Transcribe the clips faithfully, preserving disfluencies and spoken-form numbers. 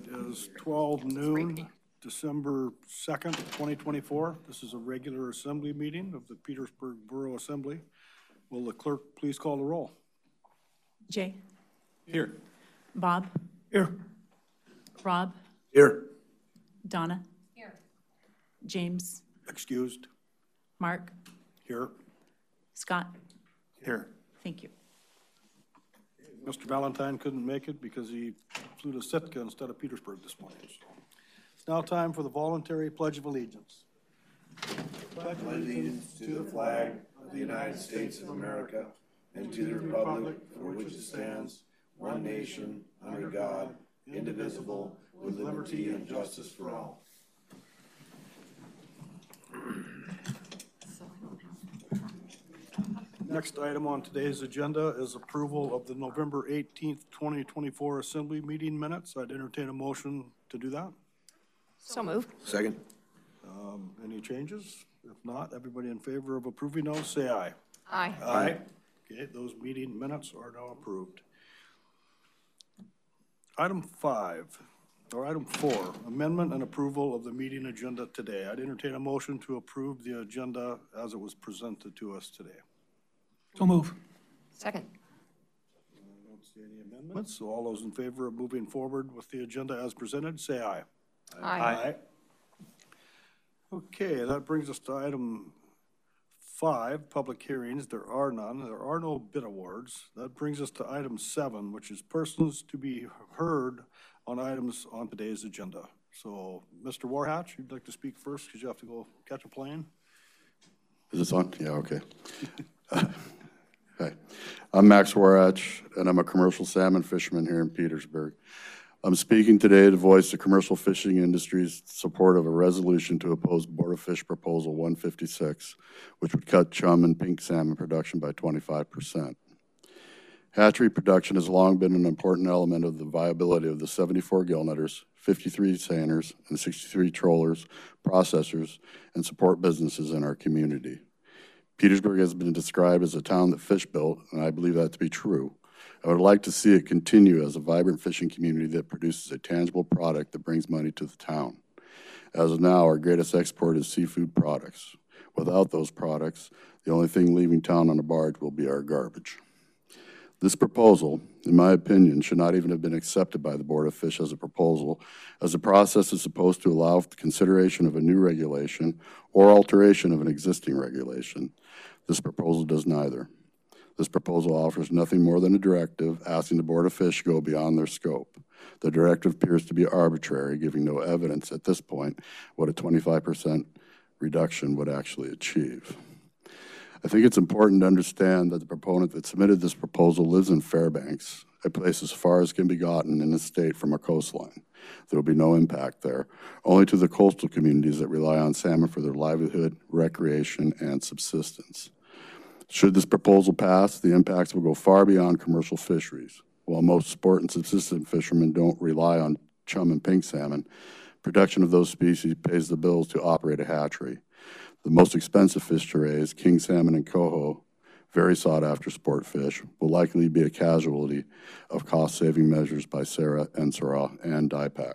is twelve noon, December second, twenty twenty-four. This is a regular assembly meeting of the Petersburg Borough Assembly. Will the clerk please call the roll? Jay. Here. Bob. Here. Rob. Here. Donna. Here. James. Excused. Mark. Here. Scott. Here. Thank you. Mister Valentine couldn't make it because he flew to Sitka instead of Petersburg this morning. So it's now time for the voluntary Pledge of Allegiance. Pledge allegiance to the flag of the United States of America and to the republic for which it stands, one nation, under God, indivisible, with liberty and justice for all. Next item on today's agenda is approval of the November eighteenth, twenty twenty-four Assembly meeting minutes. I'd entertain a motion to do that. So moved. Second. Um, any changes? If not, everybody in favor of approving those, say aye. Aye. Aye. Okay, those meeting minutes are now approved. Item five, or item four, amendment and approval of the meeting agenda today. I'd entertain a motion to approve the agenda as it was presented to us today. So move. Second. I don't see any amendments, so all those in favor of moving forward with the agenda as presented, say aye. Aye. Aye. Okay, that brings us to item five, public hearings. There are none. There are no bid awards. That brings us to item seven, which is persons to be heard on items on today's agenda. So, Mister Warhatch, you'd like to speak first because you have to go catch a plane? Is this on? Yeah, okay. Hi, I'm Max Warhatch, and I'm a commercial salmon fisherman here in Petersburg. I'm speaking today to voice the commercial fishing industry's support of a resolution to oppose Board of Fish Proposal one fifty-six, which would cut chum and pink salmon production by twenty-five percent. Hatchery production has long been an important element of the viability of the seventy-four gillnetters, fifty-three seiners, and sixty-three trollers, processors, and support businesses in our community. Petersburg has been described as a town that fish built, and I believe that to be true. I would like to see it continue as a vibrant fishing community that produces a tangible product that brings money to the town. As of now, our greatest export is seafood products. Without those products, the only thing leaving town on a barge will be our garbage. This proposal, in my opinion, should not even have been accepted by the Board of Fish as a proposal, as the process is supposed to allow the consideration of a new regulation or alteration of an existing regulation. This proposal does neither. This proposal offers nothing more than a directive asking the Board of Fish to go beyond their scope. The directive appears to be arbitrary, giving no evidence at this point what a twenty-five percent reduction would actually achieve. I think it's important to understand that the proponent that submitted this proposal lives in Fairbanks, a place as far as can be gotten in the state from a coastline. There will be no impact there, only to the coastal communities that rely on salmon for their livelihood, recreation, and subsistence. Should this proposal pass, the impacts will go far beyond commercial fisheries. While most sport and subsistence fishermen don't rely on chum and pink salmon, production of those species pays the bills to operate a hatchery. The most expensive fish to raise, king salmon and coho, very sought-after sport fish, will likely be a casualty of cost-saving measures by SARA, NSARA, and D I PAC.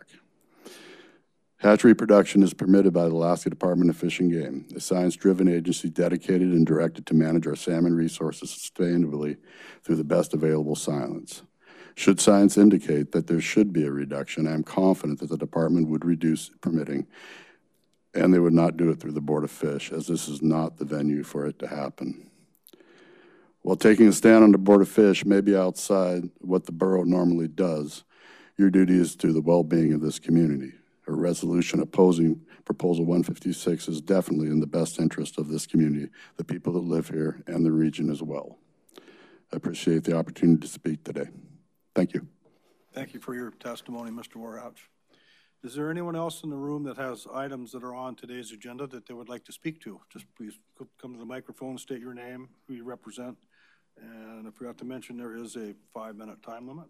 Hatchery production is permitted by the Alaska Department of Fish and Game, a science-driven agency dedicated and directed to manage our salmon resources sustainably through the best available science. Should science indicate that there should be a reduction, I am confident that the department would reduce permitting, and they would not do it through the Board of Fish, as this is not the venue for it to happen. While taking a stand on the Board of Fish may be outside what the borough normally does, your duty is to the well-being of this community. A resolution opposing Proposal one fifty-six is definitely in the best interest of this community, the people that live here, and the region as well. I appreciate the opportunity to speak today. Thank you. Thank you for your testimony, Mister Warhatch. Is there anyone else in the room that has items that are on today's agenda that they would like to speak to? Just please come to the microphone, state your name, who you represent, and I forgot to mention there is a five-minute time limit.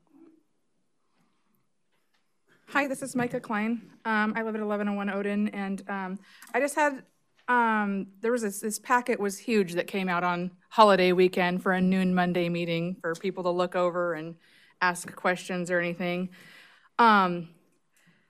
Hi, this is Micah Klein. Um, I live at eleven oh one Odin, and um, I just had, um, there was this, this packet was huge that came out on holiday weekend for a noon Monday meeting for people to look over and ask questions or anything. Um,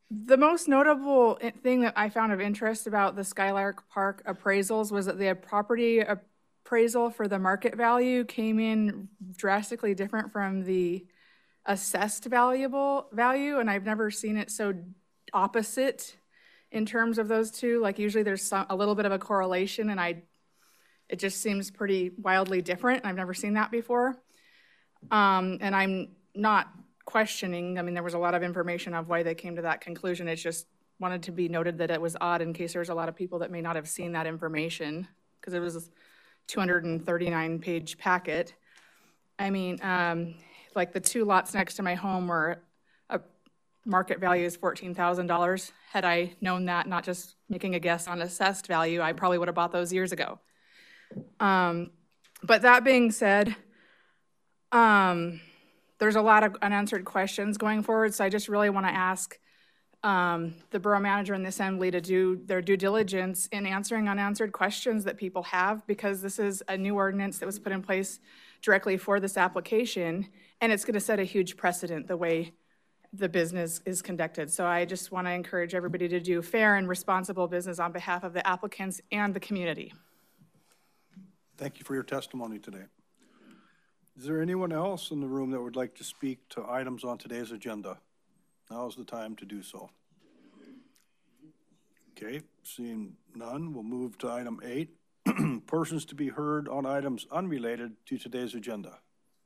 The most notable i- thing that I found of interest about the Skylark Park appraisals was that the property appraisal for the market value came in drastically different from the assessed valuable value, and I've never seen it so opposite in terms of those two. Like usually there's some, a little bit of a correlation, and I, it just seems pretty wildly different. And I've never seen that before. Um, and I'm not questioning, I mean, there was a lot of information of why they came to that conclusion. It's just wanted to be noted that it was odd in case there's a lot of people that may not have seen that information, because it was a two hundred thirty-nine page packet. I mean, um, like the two lots next to my home were a market value is fourteen thousand dollars. Had I known that, not just making a guess on assessed value, I probably would have bought those years ago. Um, but that being said, um, there's a lot of unanswered questions going forward, so I just really want to ask um, the borough manager and the assembly to do their due diligence in answering unanswered questions that people have, because this is a new ordinance that was put in place directly for this application, and it's going to set a huge precedent the way the business is conducted. So I just want to encourage everybody to do fair and responsible business on behalf of the applicants and the community. Thank you for your testimony today. Is there anyone else in the room that would like to speak to items on today's agenda? Now is the time to do so. Okay, seeing none, we'll move to item eight. Persons to be heard on items unrelated to today's agenda.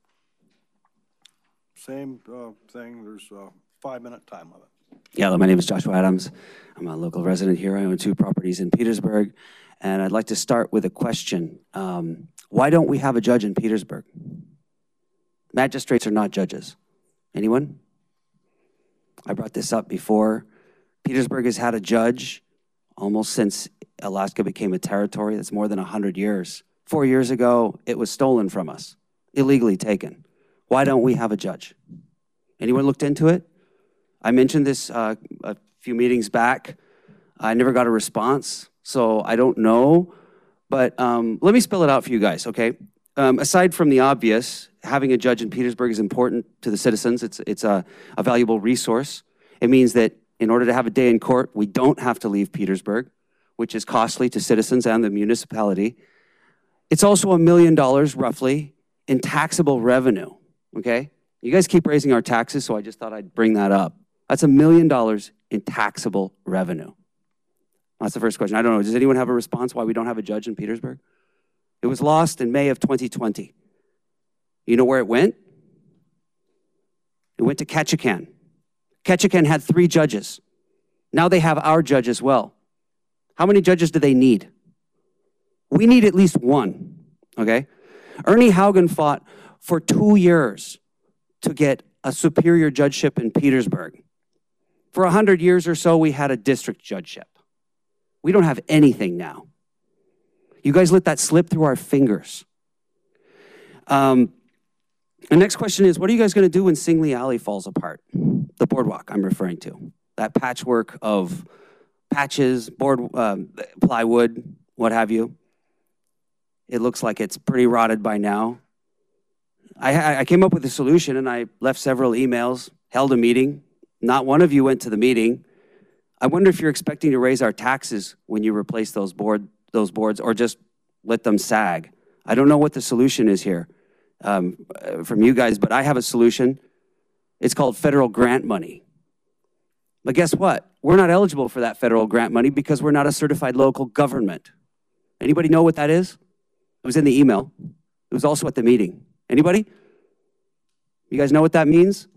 Same uh, thing, there's a five-minute time limit. Yeah, my name is Joshua Adams. I'm a local resident here. I own two properties in Petersburg, and I'd like to start with a question. Um, why don't we have a judge in Petersburg? Magistrates are not judges. Anyone? I brought this up before. Petersburg has had a judge almost since Alaska became a territory. That's more than one hundred years. Four years ago, it was stolen from us, illegally taken. Why don't we have a judge? Anyone looked into it? I mentioned this uh, a few meetings back. I never got a response, so I don't know. But um, let me spell it out for you guys, okay? Um, aside from the obvious, having a judge in Petersburg is important to the citizens. It's, it's a, a valuable resource. It means that in order to have a day in court, we don't have to leave Petersburg, which is costly to citizens and the municipality. It's also a million dollars, roughly, in taxable revenue, okay? You guys keep raising our taxes, so I just thought I'd bring that up. That's a million dollars in taxable revenue. That's the first question. I don't know, does anyone have a response why we don't have a judge in Petersburg? It was lost in May of twenty twenty. You know where it went? It went to Ketchikan. Ketchikan had three judges. Now they have our judge as well. How many judges do they need? We need at least one, okay? Ernie Haugen fought for two years to get a superior judgeship in Petersburg. For a hundred years or so, we had a district judgeship. We don't have anything now. You guys let that slip through our fingers. Um, the next question is, what are you guys going to do when Singley Alley falls apart? The boardwalk I'm referring to. That patchwork of patches, board, um, plywood, what have you. It looks like it's pretty rotted by now. I, I came up with a solution, and I left several emails, held a meeting. Not one of you went to the meeting. I wonder if you're expecting to raise our taxes when you replace those board, those boards, or just let them sag. I don't know what the solution is here um, from you guys, but I have a solution. It's called federal grant money. But guess what? We're not eligible for that federal grant money because we're not a certified local government. Anybody know what that is? It was in the email. It was also at the meeting. Anybody? You guys know what that means?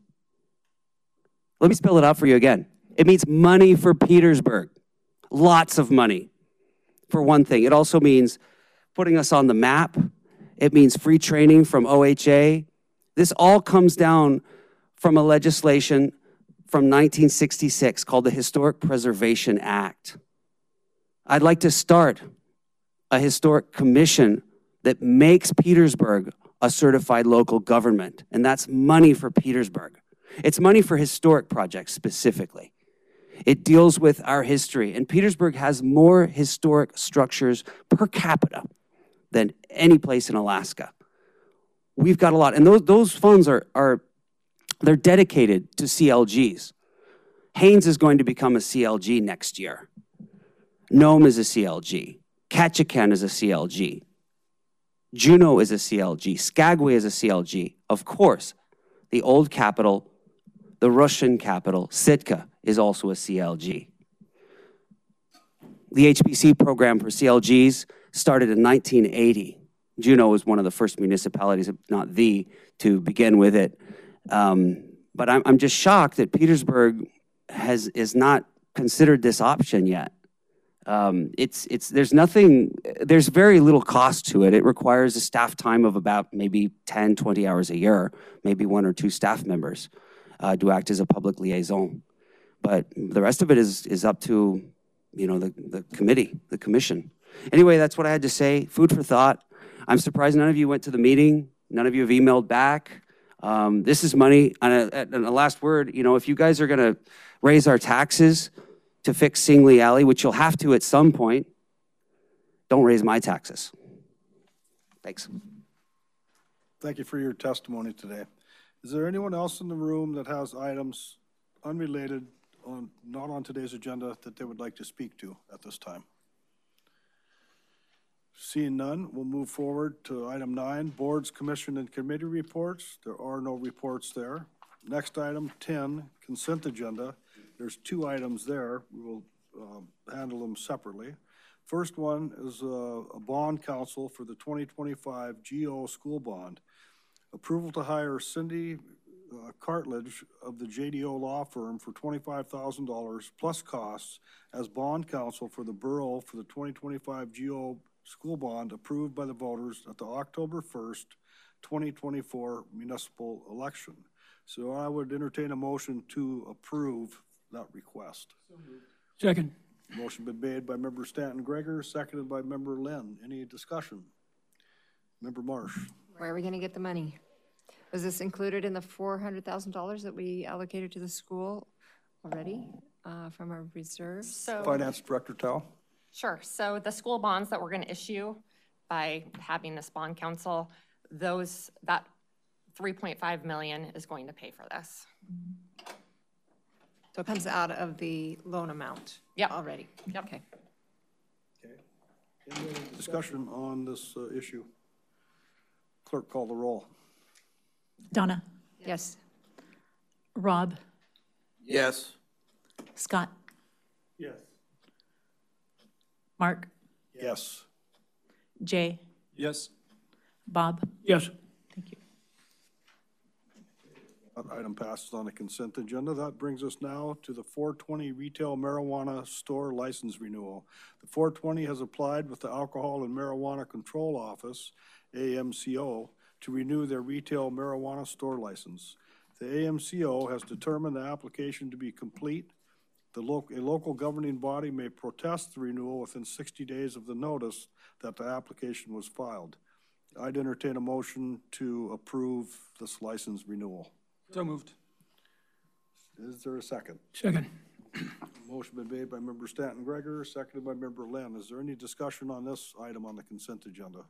Let me spell it out for you again. It means money for Petersburg. Lots of money. For one thing, it also means putting us on the map. It means free training from O H A. This all comes down from a legislation from nineteen sixty-six called the Historic Preservation Act. I'd like to start a historic commission that makes Petersburg a certified local government, and that's money for Petersburg. It's money for historic projects specifically. It deals with our history, and Petersburg has more historic structures per capita than any place in Alaska. We've got a lot, and those, those funds are, are they're dedicated to C L Gs. Haynes is going to become a C L G next year. Nome is a C L G. Ketchikan is a C L G. Juneau is a C L G. Skagway is a C L G. Of course, the old capital, the Russian capital, Sitka, is also a C L G. The H B C program for C L Gs started in nineteen eighty. Juneau was one of the first municipalities, if not the, to begin with it. Um, but I'm, I'm just shocked that Petersburg has is not considered this option yet. Um, it's, it's, there's nothing, there's very little cost to it. It requires a staff time of about maybe ten, twenty hours a year, maybe one or two staff members uh, to act as a public liaison. But the rest of it is, is up to, you know, the, the committee, the commission. Anyway, that's what I had to say. Food for thought. I'm surprised none of you went to the meeting. None of you have emailed back. Um, this is money. And a, and a last word, you know, if you guys are going to raise our taxes to fix Singley Alley, which you'll have to at some point, don't raise my taxes. Thanks. Thank you for your testimony today. Is there anyone else in the room that has items unrelated, on, not on today's agenda, that they would like to speak to at this time? Seeing none, we'll move forward to item nine, boards, commission, and committee reports. There are no reports there. Next item, ten, consent agenda. There's two items there. We will uh, handle them separately. First one is uh, a bond counsel for the twenty twenty-five G O school bond. Approval to hire Cindy uh, Cartledge of the J D O law firm for twenty-five thousand dollars plus costs as bond counsel for the borough for the twenty twenty-five G O school bond approved by the voters at the October first, twenty twenty-four municipal election. So I would entertain a motion to approve that request. Second. Motion been made by member Stanton Gregor, seconded by member Lynn. Any discussion? Member Marsh. Where are we going to get the money? Was this included in the four hundred thousand dollars that we allocated to the school already uh, from our reserves? So, Finance Director Tao. sure. So the school bonds that we're going to issue by having this bond council, those, that three point five million is going to pay for this. So it comes out of the loan amount? Yep. Already? Yep. Okay. Okay. Any other discussion on this uh, issue? Clerk, call the roll. Donna, Yes. Rob, Yes. Scott, Yes. Mark, Yes. Jay, Yes. Bob. Yes. Thank you. That item passes on the consent agenda. That brings us now to the four twenty retail marijuana store license renewal. The four twenty has applied with the Alcohol and Marijuana Control Office, A M C O, to renew their retail marijuana store license. The A M C O has determined the application to be complete. The lo- a local governing body may protest the renewal within sixty days of the notice that the application was filed. I'd entertain a motion to approve this license renewal. So moved. Is there a second? Second. Motion been made by member Stanton Gregor, seconded by member Lynn. Is there any discussion on this item on the consent agenda?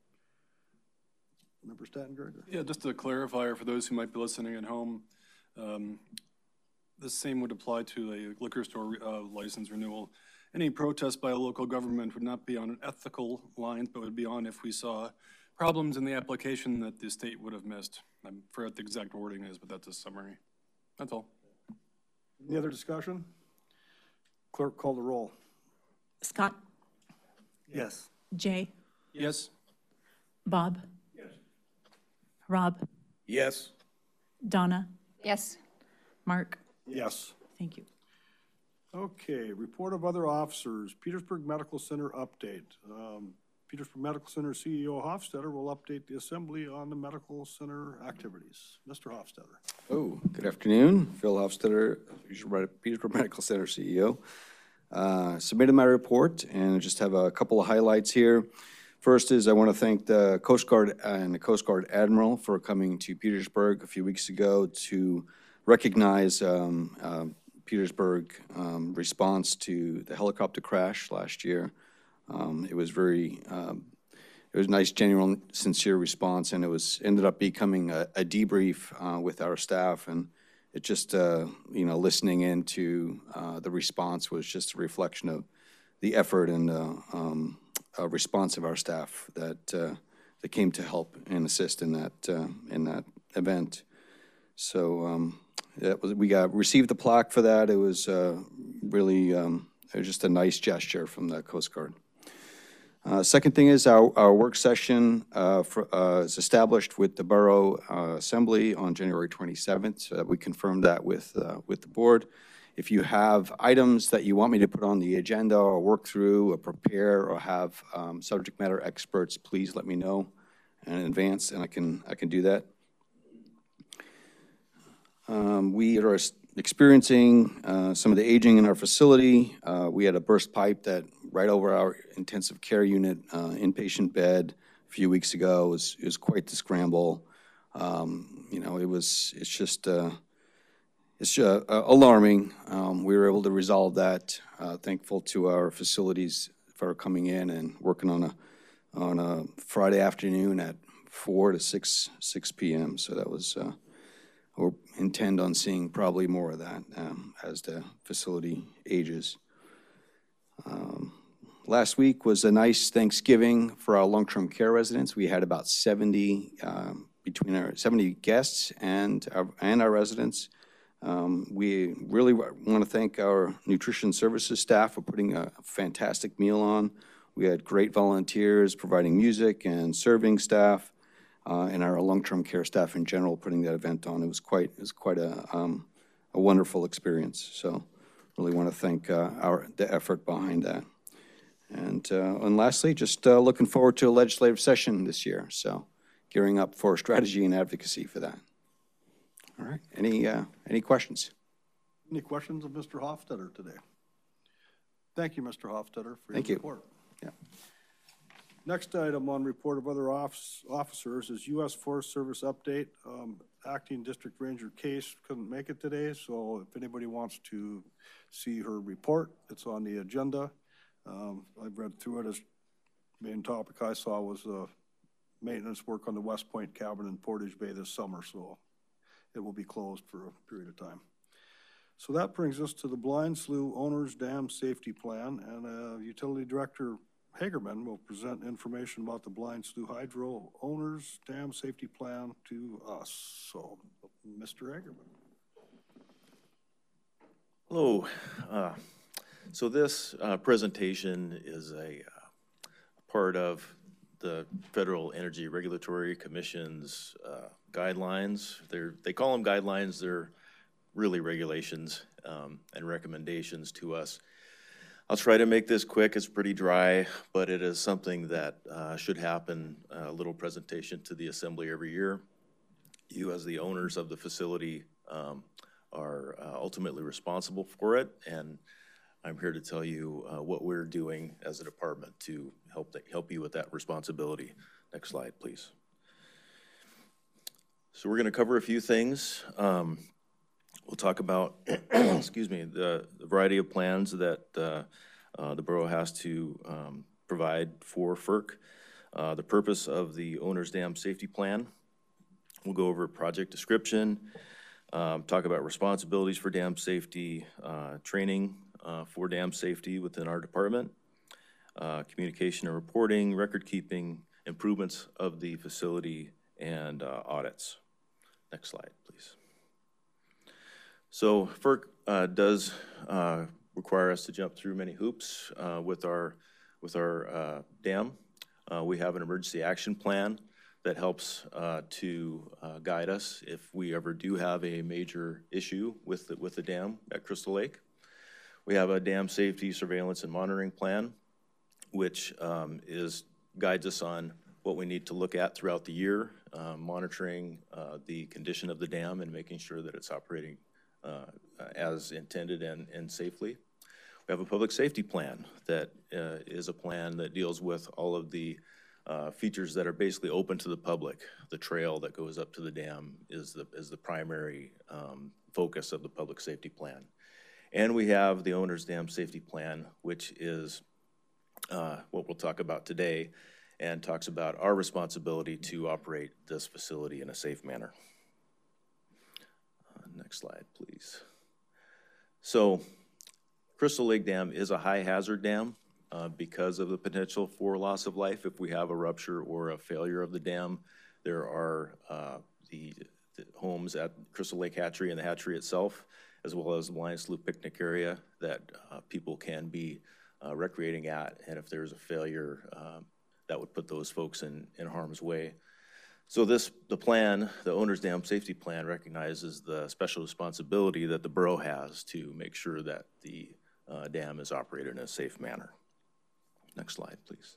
Member Stanton Gregor? Yeah, just a clarifier for those who might be listening at home. Um, the same would apply to a liquor store uh, license renewal. Any protest by a local government would not be on an ethical lines, but would be on if we saw problems in the application that the state would have missed. I forget what the exact wording is, but that's a summary. That's all. Any other discussion? Clerk, call the roll. Scott, Yes. Jay, Yes. Bob. Yes. Rob, Yes. Donna, Yes. Mark. Yes. Thank you. Okay, report of other officers, Petersburg Medical Center update. Um, Petersburg Medical Center C E O Hofstetter will update the assembly on the medical center activities. Mister Hofstetter. Oh, good afternoon. Phil Hofstetter, Petersburg Medical Center C E O. Uh, submitted my report and I just have a couple of highlights here. First is I want to thank the Coast Guard and the Coast Guard Admiral for coming to Petersburg a few weeks ago to recognize um, uh, Petersburg um, response to the helicopter crash last year. Um, it was very, um, it was a nice, genuine, sincere response, and it was ended up becoming a, a debrief uh, with our staff, and it just, uh, you know, listening into uh, the response was just a reflection of the effort and uh, um, uh, response of our staff that uh, that came to help and assist in that uh, in that event. So um, that was, we got received the plaque for that. It was uh, really um, it was just a nice gesture from the Coast Guard. Uh, second thing is our, our work session uh, for, uh, is established with the Borough uh, Assembly on January twenty-seventh. So that we confirmed that with, uh, with the board. If you have items that you want me to put on the agenda or work through or prepare or have um, subject matter experts, please let me know in advance and I can, I can do that. Um, we are experiencing uh, some of the aging in our facility. Uh, we had a burst pipe that right over our intensive care unit uh, inpatient bed a few weeks ago. It was, it was quite the scramble. Um, you know, it was, it's just, uh, it's uh, alarming. Um, we were able to resolve that. Uh, thankful to our facilities for coming in and working on a, on a Friday afternoon at four to six, six p m So that was, uh, we intend on seeing probably more of that um, as the facility ages. Um, last week was a nice Thanksgiving for our long-term care residents. We had about seventy um, between our seventy guests and our, and our residents. Um, we really want to thank our nutrition services staff for putting a fantastic meal on. We had great volunteers providing music and serving staff. Uh, and our long-term care staff in general putting that event on. It was quite, it was quite a, um, a wonderful experience. So really want to thank uh, our, the effort behind that. And, uh, and lastly, just uh, looking forward to a legislative session this year. So gearing up for strategy and advocacy for that. All right, any, uh, any questions? Any questions of Mister Hofstadter today? Thank you, Mister Hofstadter, for your Thank you. report. Yeah. Next item on report of other office, officers is U S Forest Service update. Um, Acting District Ranger Case couldn't make it today, so if anybody wants to see her report, it's on the agenda. Um, I've read through it. As main topic I saw was uh, maintenance work on the West Point cabin in Portage Bay this summer, so it will be closed for a period of time. So that brings us to the Blind Slough Owners Dam Safety Plan, and uh, Utility Director Hagerman will present information about the Blind Slough Hydro Owners Dam Safety Plan to us. So, Mister Hagerman. Hello. Uh, so this uh, presentation is a uh, part of the Federal Energy Regulatory Commission's uh, guidelines. They're, they call them guidelines. They're really regulations um, and recommendations to us. I'll try to make this quick. It's pretty dry, but it is something that uh, should happen, a little presentation to the Assembly every year. You, as the owners of the facility, um, are uh, ultimately responsible for it, and I'm here to tell you uh, what we're doing as a department to help, th help you with that responsibility. Next slide, please. So we're going to cover a few things. Um, We'll talk about, excuse me, the, the variety of plans that uh, uh, the borough has to um, provide for F E R C, uh, the purpose of the Owner's Dam Safety Plan. We'll go over project description, um, talk about responsibilities for dam safety, uh, training uh, for dam safety within our department, uh, communication and reporting, record keeping, improvements of the facility, and uh, audits. Next slide, please. So F E R C uh, does uh, require us to jump through many hoops uh, with our with our uh, dam. Uh, we have an emergency action plan that helps uh, to uh, guide us if we ever do have a major issue with the, with the dam at Crystal Lake. We have a dam safety surveillance and monitoring plan, which um, is guides us on what we need to look at throughout the year, uh, monitoring uh, the condition of the dam and making sure that it's operating Uh, as intended and, and safely. We have a public safety plan that uh, is a plan that deals with all of the uh, features that are basically open to the public. The trail that goes up to the dam is the, is the primary um, focus of the public safety plan. And we have the Owner's Dam Safety Plan, which is uh, what we'll talk about today, and talks about our responsibility to operate this facility in a safe manner. Next slide, please. So Crystal Lake Dam is a high hazard dam uh, because of the potential for loss of life if we have a rupture or a failure of the dam. There are uh, the, the homes at Crystal Lake Hatchery and the hatchery itself, as well as the Lions Loop picnic area that uh, people can be uh, recreating at. And if there's a failure, um, that would put those folks in, in harm's way. So this, the plan, the owner's dam safety plan recognizes the special responsibility that the borough has to make sure that the uh, dam is operated in a safe manner. Next slide, please.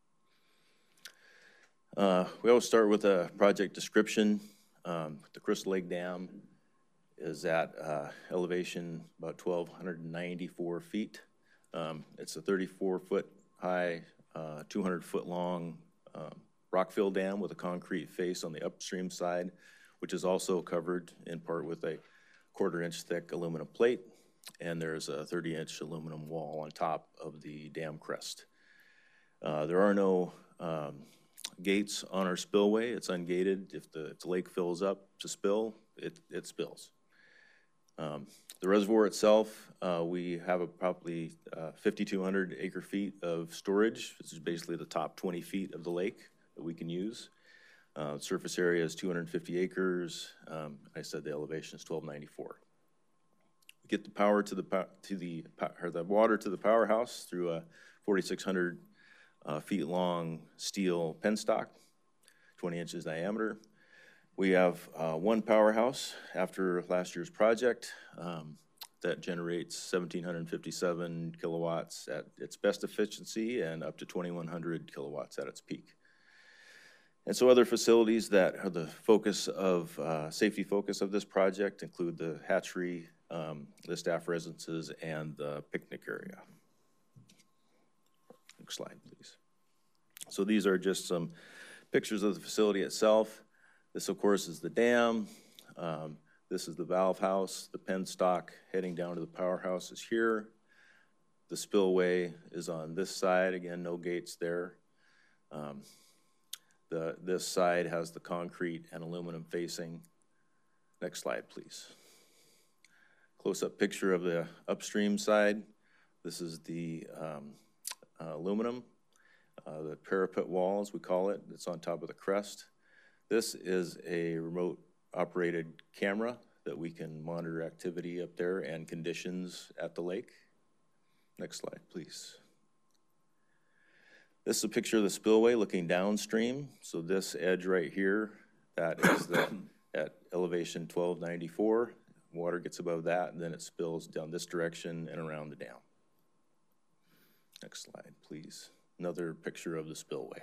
Uh, we always start with a project description. Um, the Crystal Lake Dam is at uh, elevation about twelve ninety-four feet. Um, it's a thirty-four foot high, uh, two hundred foot long um, rock-fill dam with a concrete face on the upstream side, which is also covered in part with a quarter inch thick aluminum plate, and there's a thirty inch aluminum wall on top of the dam crest. Uh, there are no um, gates on our spillway. It's ungated. If the, if the lake fills up to spill, it, it spills. Um, the reservoir itself, uh, we have a probably uh, fifty-two hundred acre feet of storage. This is basically the top twenty feet of the lake that we can use. Uh, surface area is two hundred fifty acres. Um, I said the elevation is twelve ninety-four. We get the power to the to the or the water to the powerhouse through a forty-six hundred uh, feet long steel penstock, twenty inches diameter. We have uh, one powerhouse after last year's project um, that generates one thousand seven hundred fifty-seven kilowatts at its best efficiency and up to twenty-one hundred kilowatts at its peak. And so other facilities that are the focus of, uh, safety focus of this project include the hatchery, um, the staff residences, and the picnic area. Next slide, please. So these are just some pictures of the facility itself. This, of course, is the dam. Um, this is the valve house. The penstock heading down to the powerhouse is here. The spillway is on this side. Again, no gates there. Um, the, this side has the concrete and aluminum facing. Next slide, please. Close-up picture of the upstream side. This is the um, uh, aluminum, uh, the parapet wall, as we call it. It's on top of the crest. This is a remote operated camera that we can monitor activity up there and conditions at the lake. Next slide, please. This is a picture of the spillway looking downstream. So this edge right here, that is the, at elevation twelve ninety-four. Water gets above that, and then it spills down this direction and around the dam. Next slide, please. Another picture of the spillway.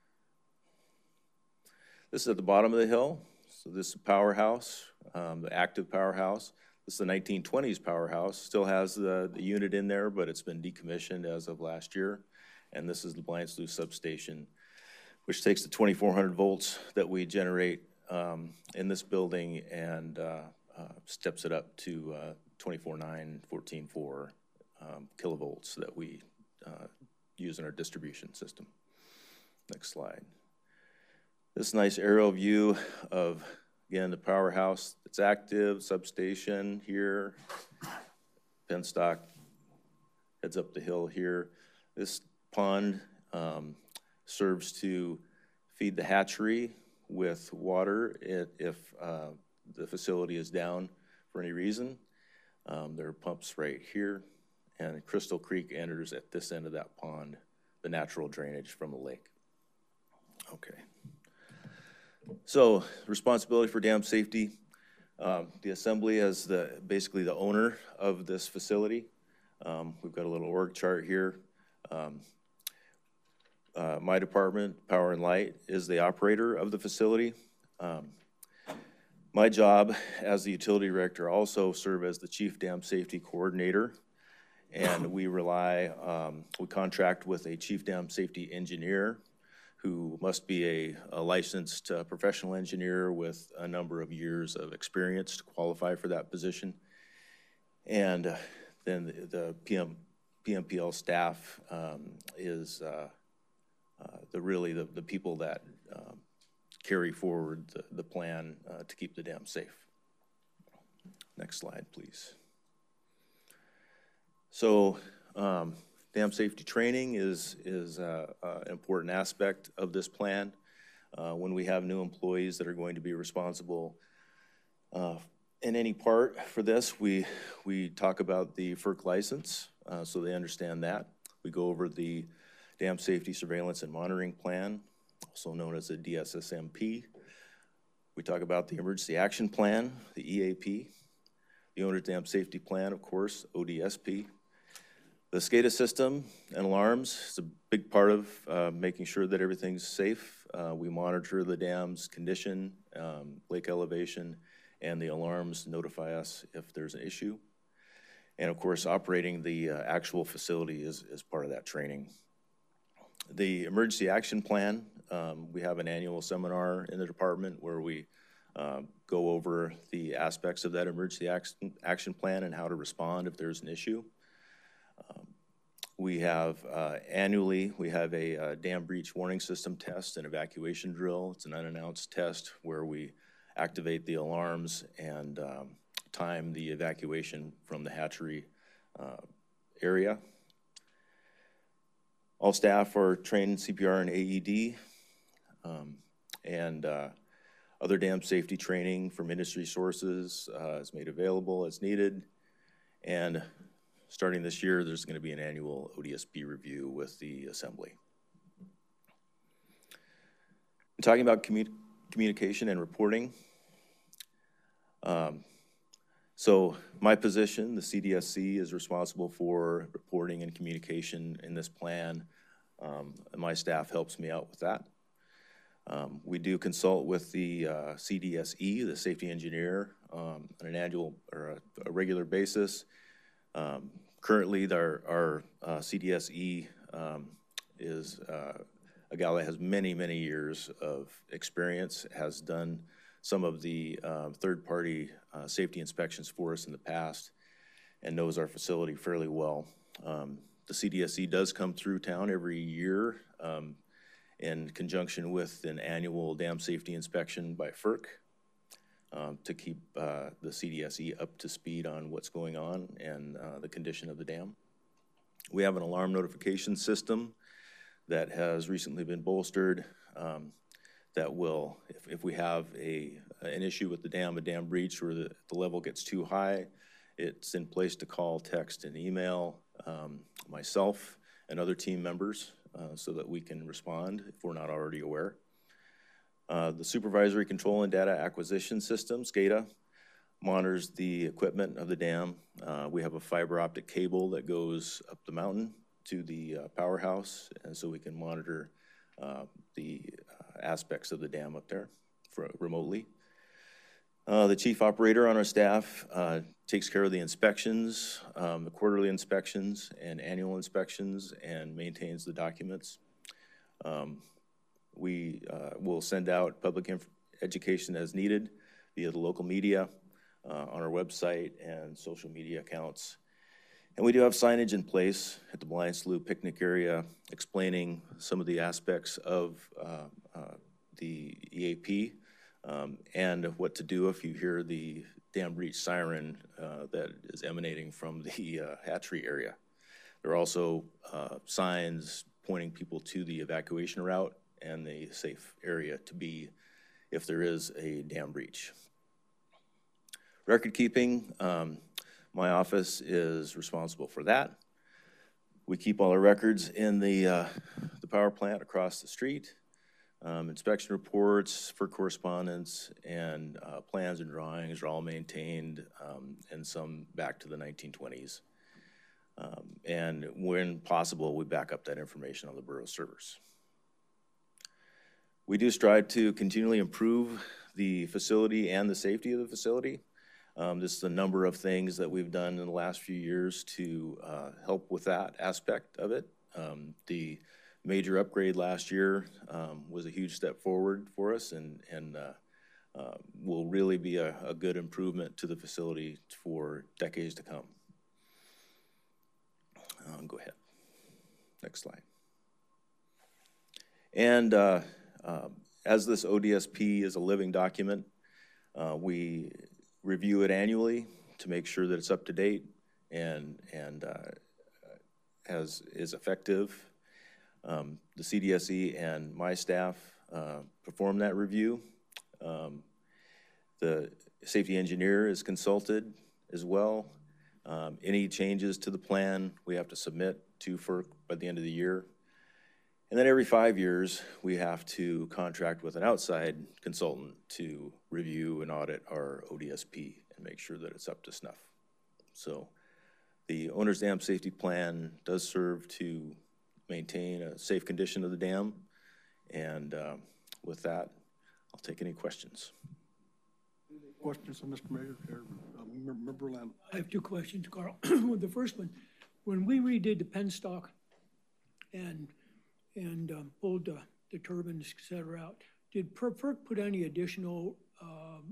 This is at the bottom of the hill. So this is a powerhouse, um, the active powerhouse. This is the nineteen twenties powerhouse. Still has the, the unit in there, but it's been decommissioned as of last year. And this is the Blyant's Sluice substation, which takes the twenty-four hundred volts that we generate um, in this building and uh, uh, steps it up to uh, twenty-four nine, fourteen four um, kilovolts that we uh, use in our distribution system. Next slide. This nice aerial view of, again, the powerhouse that's active, substation here, penstock heads up the hill here. This pond um, serves to feed the hatchery with water if, if uh, the facility is down for any reason. Um, there are pumps right here, and Crystal Creek enters at this end of that pond, the natural drainage from the lake. Okay. So, responsibility for dam safety. Um, the assembly is the, basically the owner of this facility. Um, we've got a little org chart here. Um, uh, my department, Power and Light, is the operator of the facility. Um, my job as the utility director also serve as the chief dam safety coordinator, and we rely, um, we contract with a chief dam safety engineer who must be a, a licensed uh, professional engineer with a number of years of experience to qualify for that position. And uh, then the, the P M, P M P L staff um, is uh, uh, the really the, the people that um, carry forward the, the plan uh, to keep the dam safe. Next slide, please. So um, dam safety training is, is uh, uh, an important aspect of this plan. Uh, when we have new employees that are going to be responsible uh, in any part for this, we, we talk about the F E R C license, uh, so they understand that. We go over the Dam Safety Surveillance and Monitoring Plan, also known as the D S S M P. We talk about the Emergency Action Plan, the E A P, the Owner's Dam Safety Plan, of course, O D S P. The SCADA system and alarms is a big part of uh, making sure that everything's safe. Uh, we monitor the dam's condition, um, lake elevation, and the alarms notify us if there's an issue. And of course, operating the uh, actual facility is, is part of that training. The Emergency Action Plan, um, we have an annual seminar in the department where we uh, go over the aspects of that Emergency Action, action Plan and how to respond if there's an issue. Um, we have uh, annually, we have a uh, dam breach warning system test and evacuation drill. It's an unannounced test where we activate the alarms and um, time the evacuation from the hatchery uh, area. All staff are trained in C P R and A E D, um, and uh, other dam safety training from industry sources uh, is made available as needed. And starting this year, there's going to be an annual O D S P review with the assembly. And talking about commu communication and reporting, um, so my position, the C D S C, is responsible for reporting and communication in this plan. Um, and my staff helps me out with that. Um, we do consult with the uh, C D S E, the safety engineer, um, on an annual or a, a regular basis. Um, currently, our, our uh, C D S E um, is uh, a gal that has many, many years of experience, has done some of the uh, third-party uh, safety inspections for us in the past, and knows our facility fairly well. Um, the C D S E does come through town every year um, in conjunction with an annual dam safety inspection by F E R C. Um, to keep uh, the C D S E up to speed on what's going on and uh, the condition of the dam. We have an alarm notification system that has recently been bolstered um, that will, if, if we have a, an issue with the dam, a dam breach, or the, the level gets too high, it's in place to call, text, and email um, myself and other team members uh, so that we can respond if we're not already aware. Uh, the Supervisory Control and Data Acquisition System, SCADA, monitors the equipment of the dam. Uh, we have a fiber optic cable that goes up the mountain to the uh, powerhouse, and so we can monitor uh, the uh, aspects of the dam up there for, remotely. Uh, the chief operator on our staff uh, takes care of the inspections, um, the quarterly inspections and annual inspections, and maintains the documents. Um, We uh, will send out public education as needed via the local media, uh, on our website and social media accounts. And we do have signage in place at the Blind Slough picnic area explaining some of the aspects of uh, uh, the E A P um, and what to do if you hear the dam breach siren uh, that is emanating from the uh, hatchery area. There are also uh, signs pointing people to the evacuation route and the safe area to be if there is a dam breach. Record keeping, um, my office is responsible for that. We keep all our records in the, uh, the power plant across the street, um, inspection reports for correspondence, and uh, plans and drawings are all maintained, um, and some back to the nineteen twenties. Um, and when possible, we back up that information on the borough servers. We do strive to continually improve the facility and the safety of the facility. Um, this is a number of things that we've done in the last few years to uh, help with that aspect of it. Um, the major upgrade last year um, was a huge step forward for us, and, and uh, uh, will really be a, a good improvement to the facility for decades to come. Um, go ahead. Next slide. And uh, Uh, as this O D S P is a living document, uh, we review it annually to make sure that it's up to date and, and uh, has, is effective. Um, the C D S E and my staff uh, perform that review. Um, the safety engineer is consulted as well. Um, any changes to the plan we have to submit to FERC by the end of the year. And then every five years, we have to contract with an outside consultant to review and audit our O D S P and make sure that it's up to snuff. So the owner's dam safety plan does serve to maintain a safe condition of the dam. And um, with that, I'll take any questions. Questions from Mister Mayor, or uh, Member Lamb? I have two questions, Carl. The first one, when we redid the penstock and and um, pulled the, the turbines, et cetera, out, did FERC put any additional um,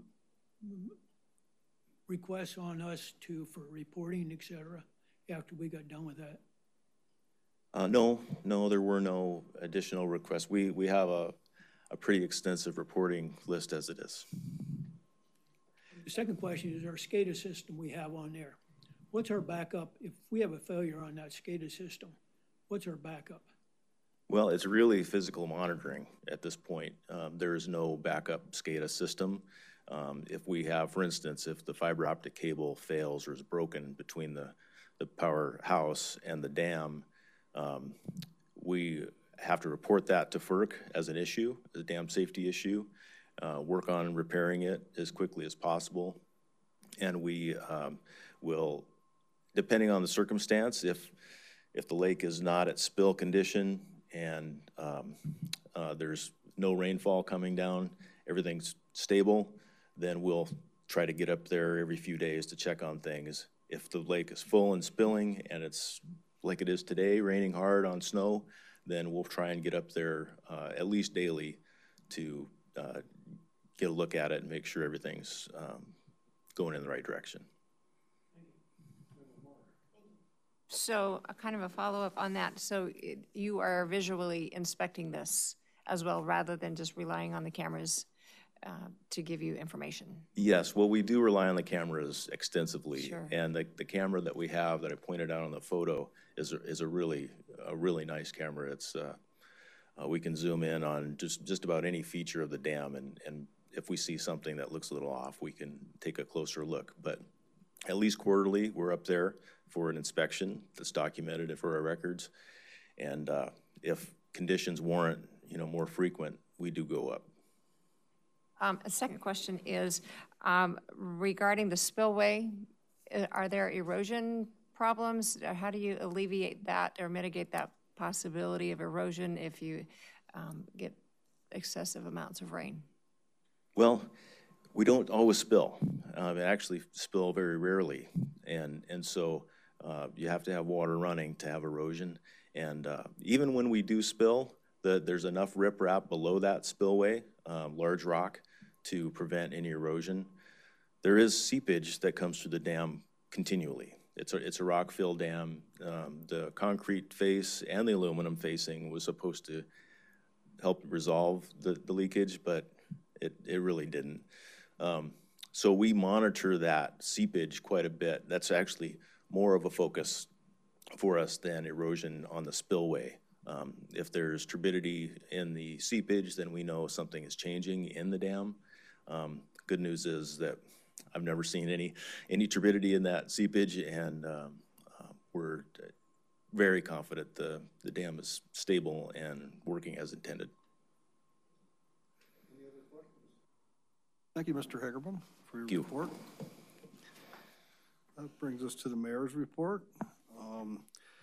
requests on us to for reporting, et cetera, after we got done with that? Uh, no, no, there were no additional requests. We we have a a pretty extensive reporting list as it is. The second question is our SCADA system we have on there. What's our backup? If we have a failure on that SCADA system, what's our backup? Well, it's really physical monitoring at this point. Um, there is no backup SCADA system. Um, if we have, for instance, if the fiber optic cable fails or is broken between the, the powerhouse and the dam, um, we have to report that to FERC as an issue, as a dam safety issue. Uh, work on repairing it as quickly as possible. And we um, will, depending on the circumstance, if if the lake is not at spill condition and um, uh, there's no rainfall coming down, everything's stable, then we'll try to get up there every few days to check on things. If the lake is full and spilling and it's like it is today, raining hard on snow, then we'll try and get up there uh, at least daily to uh, get a look at it and make sure everything's um, going in the right direction. So a kind of a follow-up on that. So it, you are visually inspecting this as well, rather than just relying on the cameras uh, to give you information? Yes, well, we do rely on the cameras extensively. Sure. And the, the camera that we have that I pointed out on the photo is a, is a really, a really nice camera. It's, uh, uh, we can zoom in on just, just about any feature of the dam, and, and if we see something that looks a little off, we can take a closer look. But at least quarterly, we're up there for an inspection that's documented for our records. And uh, if conditions warrant, you know, more frequent, we do go up. Um, a second question is um, regarding the spillway. uh, Are there erosion problems? Uh, How do you alleviate that or mitigate that possibility of erosion if you um, get excessive amounts of rain? Well, we don't always spill. Um, it actually spill very rarely. And, and so uh, you have to have water running to have erosion. And uh, even when we do spill, the, there's enough riprap below that spillway, um, large rock, to prevent any erosion. There is seepage that comes through the dam continually. It's a, it's a rock-filled dam. Um, the concrete face and the aluminum facing was supposed to help resolve the, the leakage, but it, it really didn't. Um, so we monitor that seepage quite a bit. That's actually more of a focus for us than erosion on the spillway. Um, if there's turbidity in the seepage, then we know something is changing in the dam. Um, good news is that I've never seen any any turbidity in that seepage, and um, uh, we're very confident the, the dam is stable and working as intended. Thank you, Mister Hagerman, for your Thank you. report. That brings us to the mayor's report. Um,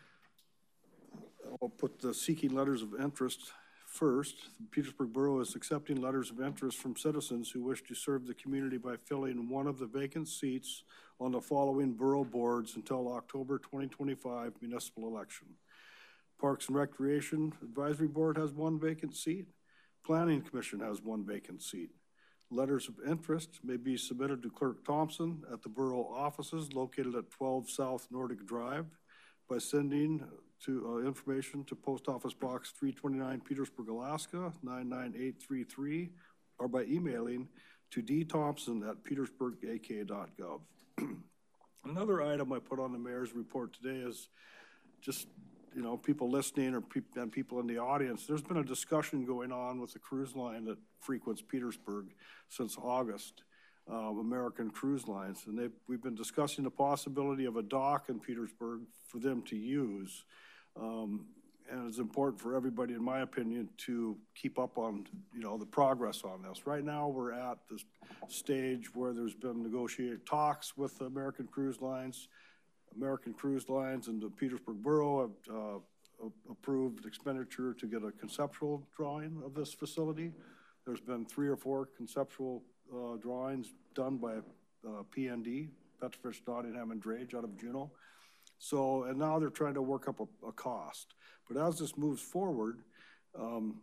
I'll put the seeking letters of interest first. The Petersburg Borough is accepting letters of interest from citizens who wish to serve the community by filling one of the vacant seats on the following borough boards until October twenty twenty-five municipal election. Parks and Recreation Advisory Board has one vacant seat. Planning Commission has one vacant seat. Letters of interest may be submitted to Clerk Thompson at the borough offices located at twelve South Nordic Drive by sending to uh, information to Post Office Box three twenty-nine, Petersburg, Alaska, nine nine eight three three, or by emailing to d thompson at petersburg a k dot gov. Another item I put on the mayor's report today is just, you know, people listening or peop and people in the audience. There's been a discussion going on with the cruise line that frequents Petersburg since August, uh, American Cruise Lines. And they've, we've been discussing the possibility of a dock in Petersburg for them to use. Um, and it's important for everybody, in my opinion, to keep up on, you know, the progress on this. Right now, we're at this stage where there's been negotiated talks with the American Cruise Lines. American Cruise Lines and the Petersburg Borough have uh, approved expenditure to get a conceptual drawing of this facility. There's been three or four conceptual uh, drawings done by uh, P N D, Petrofish, Nottingham, and Drage out of Juneau. So, and now they're trying to work up a, a cost. But as this moves forward, um,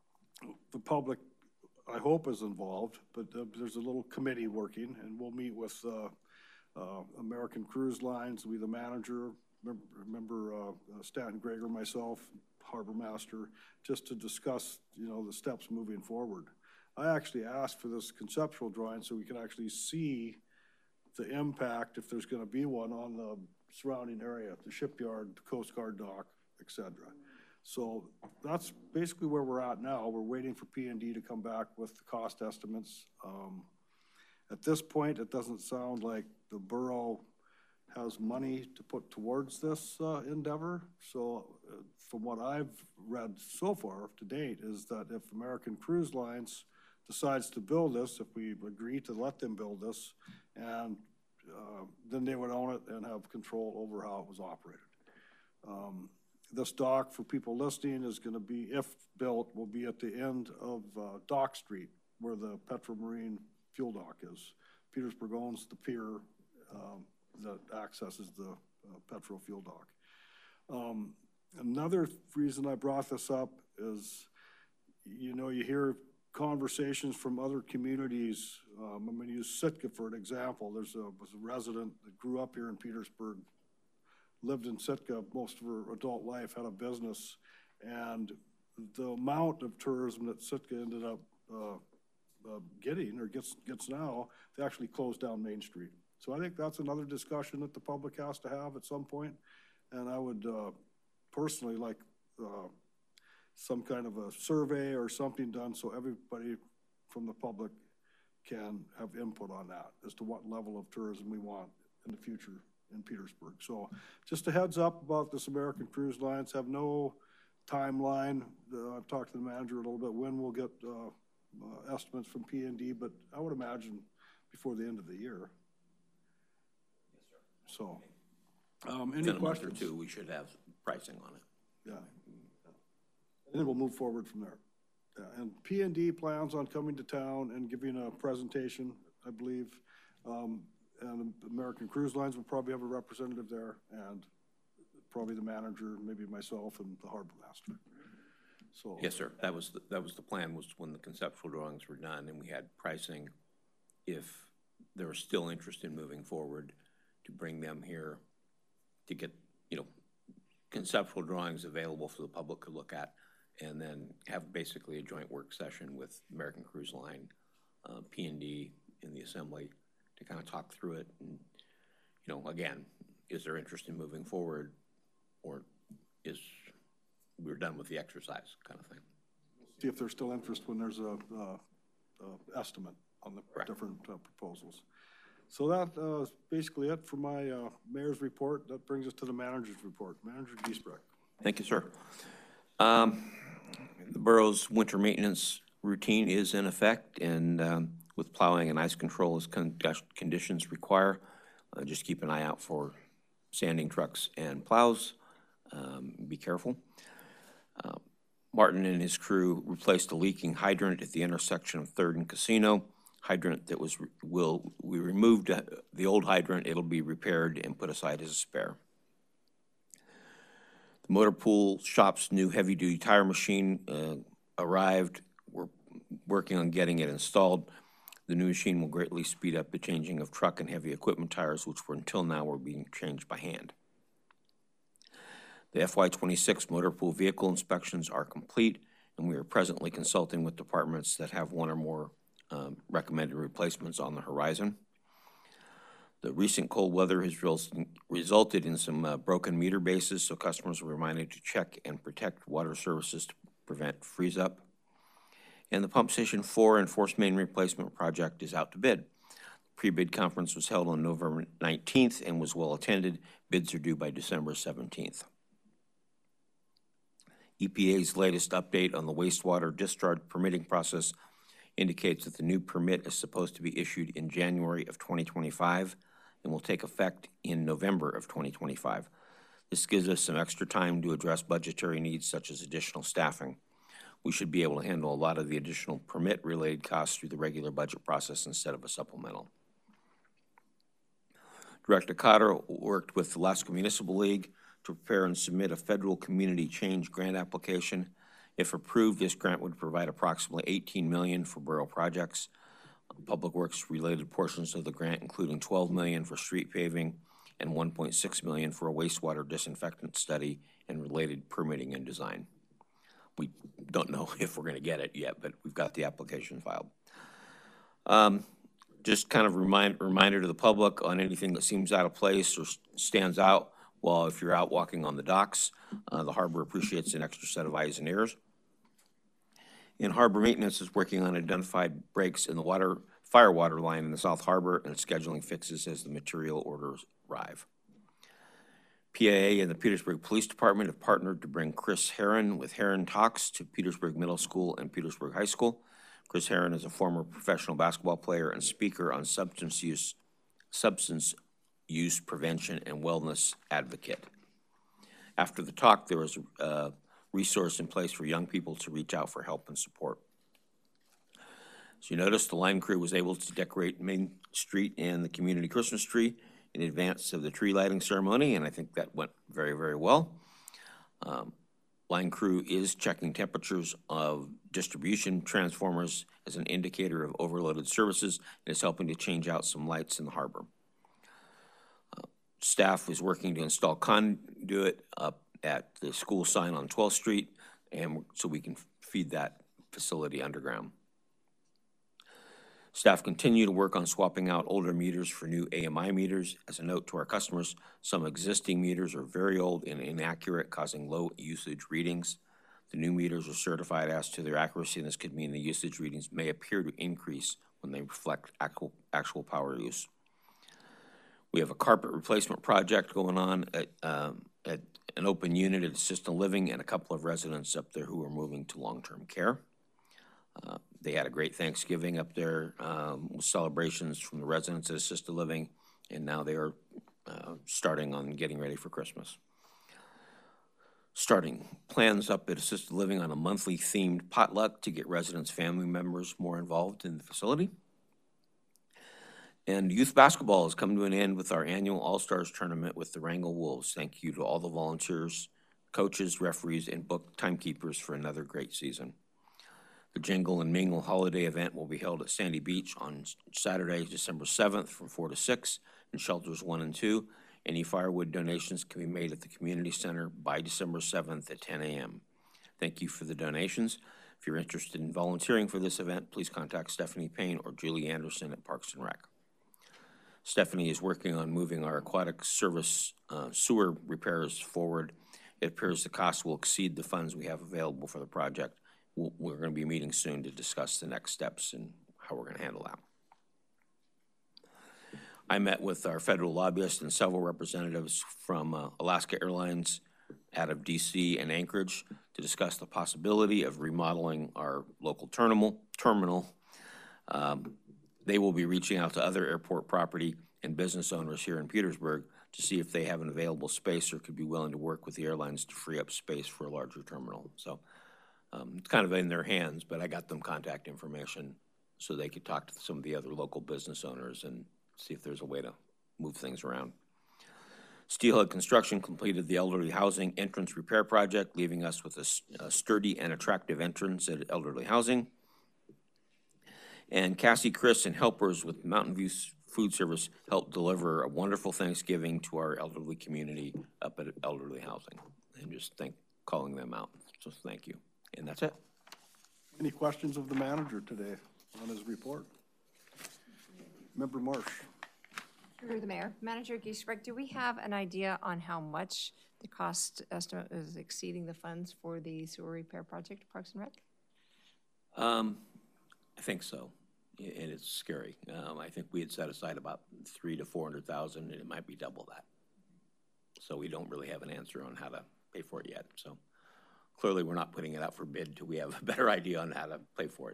the public, I hope, is involved, but uh, there's a little committee working, and we'll meet with uh, uh, American Cruise Lines, we the manager, remember, remember uh, Stanton Greger, myself, Harbor Master, just to discuss, you know, the steps moving forward. I actually asked for this conceptual drawing so we can actually see the impact, if there's going to be one, on the surrounding area, the shipyard, the Coast Guard dock, et cetera. So that's basically where we're at now. We're waiting for P and D to come back with the cost estimates. Um, at this point, it doesn't sound like the borough has money to put towards this uh, endeavor. So uh, from what I've read so far to date is that if American Cruise Lines decides to build this, if we agree to let them build this, and uh, then they would own it and have control over how it was operated. Um, this dock, for people listening, is going to be, if built, will be at the end of uh, Dock Street, where the Petromarine fuel dock is. Petersburg owns the pier um, that accesses the uh, Petro fuel dock. Um, another reason I brought this up is, you know, you hear conversations from other communities. Um, I'm going to use Sitka for an example. There's a, was a resident that grew up here in Petersburg, lived in Sitka most of her adult life, had a business, and the amount of tourism that Sitka ended up uh, uh, getting, or gets, gets now, they actually closed down Main Street. So I think that's another discussion that the public has to have at some point. And I would uh, personally like uh, some kind of a survey or something done so everybody from the public can have input on that as to what level of tourism we want in the future in Petersburg. So just a heads up about this American Cruise Lines. Have no timeline. Uh, I've talked to the manager a little bit when we'll get uh, uh, estimates from P and D, but I would imagine before the end of the year. So, um, any Within a month questions? or two, we should have pricing on it. Yeah. And then we'll move forward from there. Yeah. And P and D plans on coming to town and giving a presentation, I believe. Um, and American Cruise Lines will probably have a representative there, and probably the manager, maybe myself and the harbor master. So. Yes, sir. That was, the, that was the plan, was when the conceptual drawings were done and we had pricing, if there was still interest in moving forward, to bring them here to get, you know, conceptual drawings available for the public to look at, and then have basically a joint work session with American Cruise Line, uh, P and D in the assembly to kind of talk through it. And, you know, again, is there interest in moving forward, or is we're done with the exercise kind of thing? See if there's still interest when there's a, uh, uh, estimate on the Correct. different uh, proposals. So that uh, is basically it for my uh, mayor's report. That brings us to the manager's report. Manager Giesbrecht. Thank you, sir. Um, the borough's winter maintenance routine is in effect, and um, with plowing and ice control as con conditions require, uh, just keep an eye out for sanding trucks and plows. Um, be careful. Uh, Martin and his crew replaced a leaking hydrant at the intersection of Third and Casino. Hydrant that was, will, we removed uh, the old hydrant. It'll be repaired and put aside as a spare. The motor pool shop's new heavy-duty tire machine uh, arrived. We're working on getting it installed. The new machine will greatly speed up the changing of truck and heavy equipment tires, which were until now were being changed by hand. The F Y twenty-six motor pool vehicle inspections are complete, and we are presently consulting with departments that have one or more um, recommended replacements on the horizon. The recent cold weather has res- resulted in some uh, broken meter bases, so customers are reminded to check and protect water services to prevent freeze-up. And the Pump Station four and Force Main Replacement Project is out to bid. Pre-bid conference was held on November nineteenth and was well attended. Bids are due by December seventeenth. E P A's latest update on the wastewater discharge permitting process indicates that the new permit is supposed to be issued in January of twenty twenty-five and will take effect in November of twenty twenty-five. This gives us some extra time to address budgetary needs such as additional staffing. We should be able to handle a lot of the additional permit-related costs through the regular budget process instead of a supplemental. Director Cotter worked with the Alaska Municipal League to prepare and submit a federal community change grant application. If approved, this grant would provide approximately eighteen million dollars for borough projects. Public Works-related portions of the grant, including twelve million dollars for street paving and one point six million dollars for a wastewater disinfectant study and related permitting and design. We don't know if we're going to get it yet, but we've got the application filed. Um, just kind of remind, reminder to the public on anything that seems out of place or stands out. Well, if you're out walking on the docks, uh, the harbor appreciates an extra set of eyes and ears. And harbor maintenance is working on identified breaks in the water, fire water line in the South Harbor and scheduling fixes as the material orders arrive. P A A and the Petersburg Police Department have partnered to bring Chris Herron with Herron Talks to Petersburg Middle School and Petersburg High School. Chris Herron is a former professional basketball player and speaker on substance use, substance use prevention and wellness advocate. After the talk, there was a resource in place for young people to reach out for help and support. As you noticed, the line crew was able to decorate Main Street and the community Christmas tree in advance of the tree lighting ceremony, and I think that went very, very well. Um, line crew is checking temperatures of distribution transformers as an indicator of overloaded services and is helping to change out some lights in the harbor. Uh, staff is working to install conduit up at the school sign on twelfth street, and so we can feed that facility underground. Staff continue to work on swapping out older meters for new A M I meters. As a note to our customers, some existing meters are very old and inaccurate, causing low usage readings. The new meters are certified as to their accuracy, and this could mean the usage readings may appear to increase when they reflect actual, actual power use. We have a carpet replacement project going on at, um, at an open unit at assisted living and a couple of residents up there who are moving to long-term care. Uh, they had a great Thanksgiving up there um, with celebrations from the residents at assisted living, and now they are uh, starting on getting ready for Christmas. Starting plans up at assisted living on a monthly themed potluck to get residents' family members more involved in the facility. And youth basketball has come to an end with our annual All-Stars tournament with the Wrangell Wolves. Thank you to all the volunteers, coaches, referees, and book timekeepers for another great season. The Jingle and Mingle holiday event will be held at Sandy Beach on Saturday, December seventh from four to six in shelters one and two. Any firewood donations can be made at the community center by December seventh at ten A M Thank you for the donations. If you're interested in volunteering for this event, please contact Stephanie Payne or Julie Anderson at Parks and Rec. Stephanie is working on moving our aquatic service uh, sewer repairs forward. It appears the cost will exceed the funds we have available for the project. We're going to be meeting soon to discuss the next steps and how we're going to handle that. I met with our federal lobbyists and several representatives from uh, Alaska Airlines out of D C and Anchorage to discuss the possibility of remodeling our local terminal. terminal. Um, they will be reaching out to other airport property and business owners here in Petersburg to see if they have an available space or could be willing to work with the airlines to free up space for a larger terminal. So. Um, it's kind of in their hands, but I got them contact information so they could talk to some of the other local business owners and see if there's a way to move things around. Steelhead Construction completed the elderly housing entrance repair project, leaving us with a, a sturdy and attractive entrance at elderly housing. And Cassie, Chris, and helpers with Mountain View Food Service helped deliver a wonderful Thanksgiving to our elderly community up at elderly housing. And just thank calling them out. So thank you. And that's it. Any questions of the manager today on his report? Member Marsh. Through the mayor. Manager Giesbrecht, do we have an idea on how much the cost estimate is exceeding the funds for the sewer repair project, Parks and Rec? Um, I think so, and it's scary. Um, I think we had set aside about three to four hundred thousand, and it might be double that. So we don't really have an answer on how to pay for it yet. So clearly, we're not putting it out for bid till we have a better idea on how to pay for it.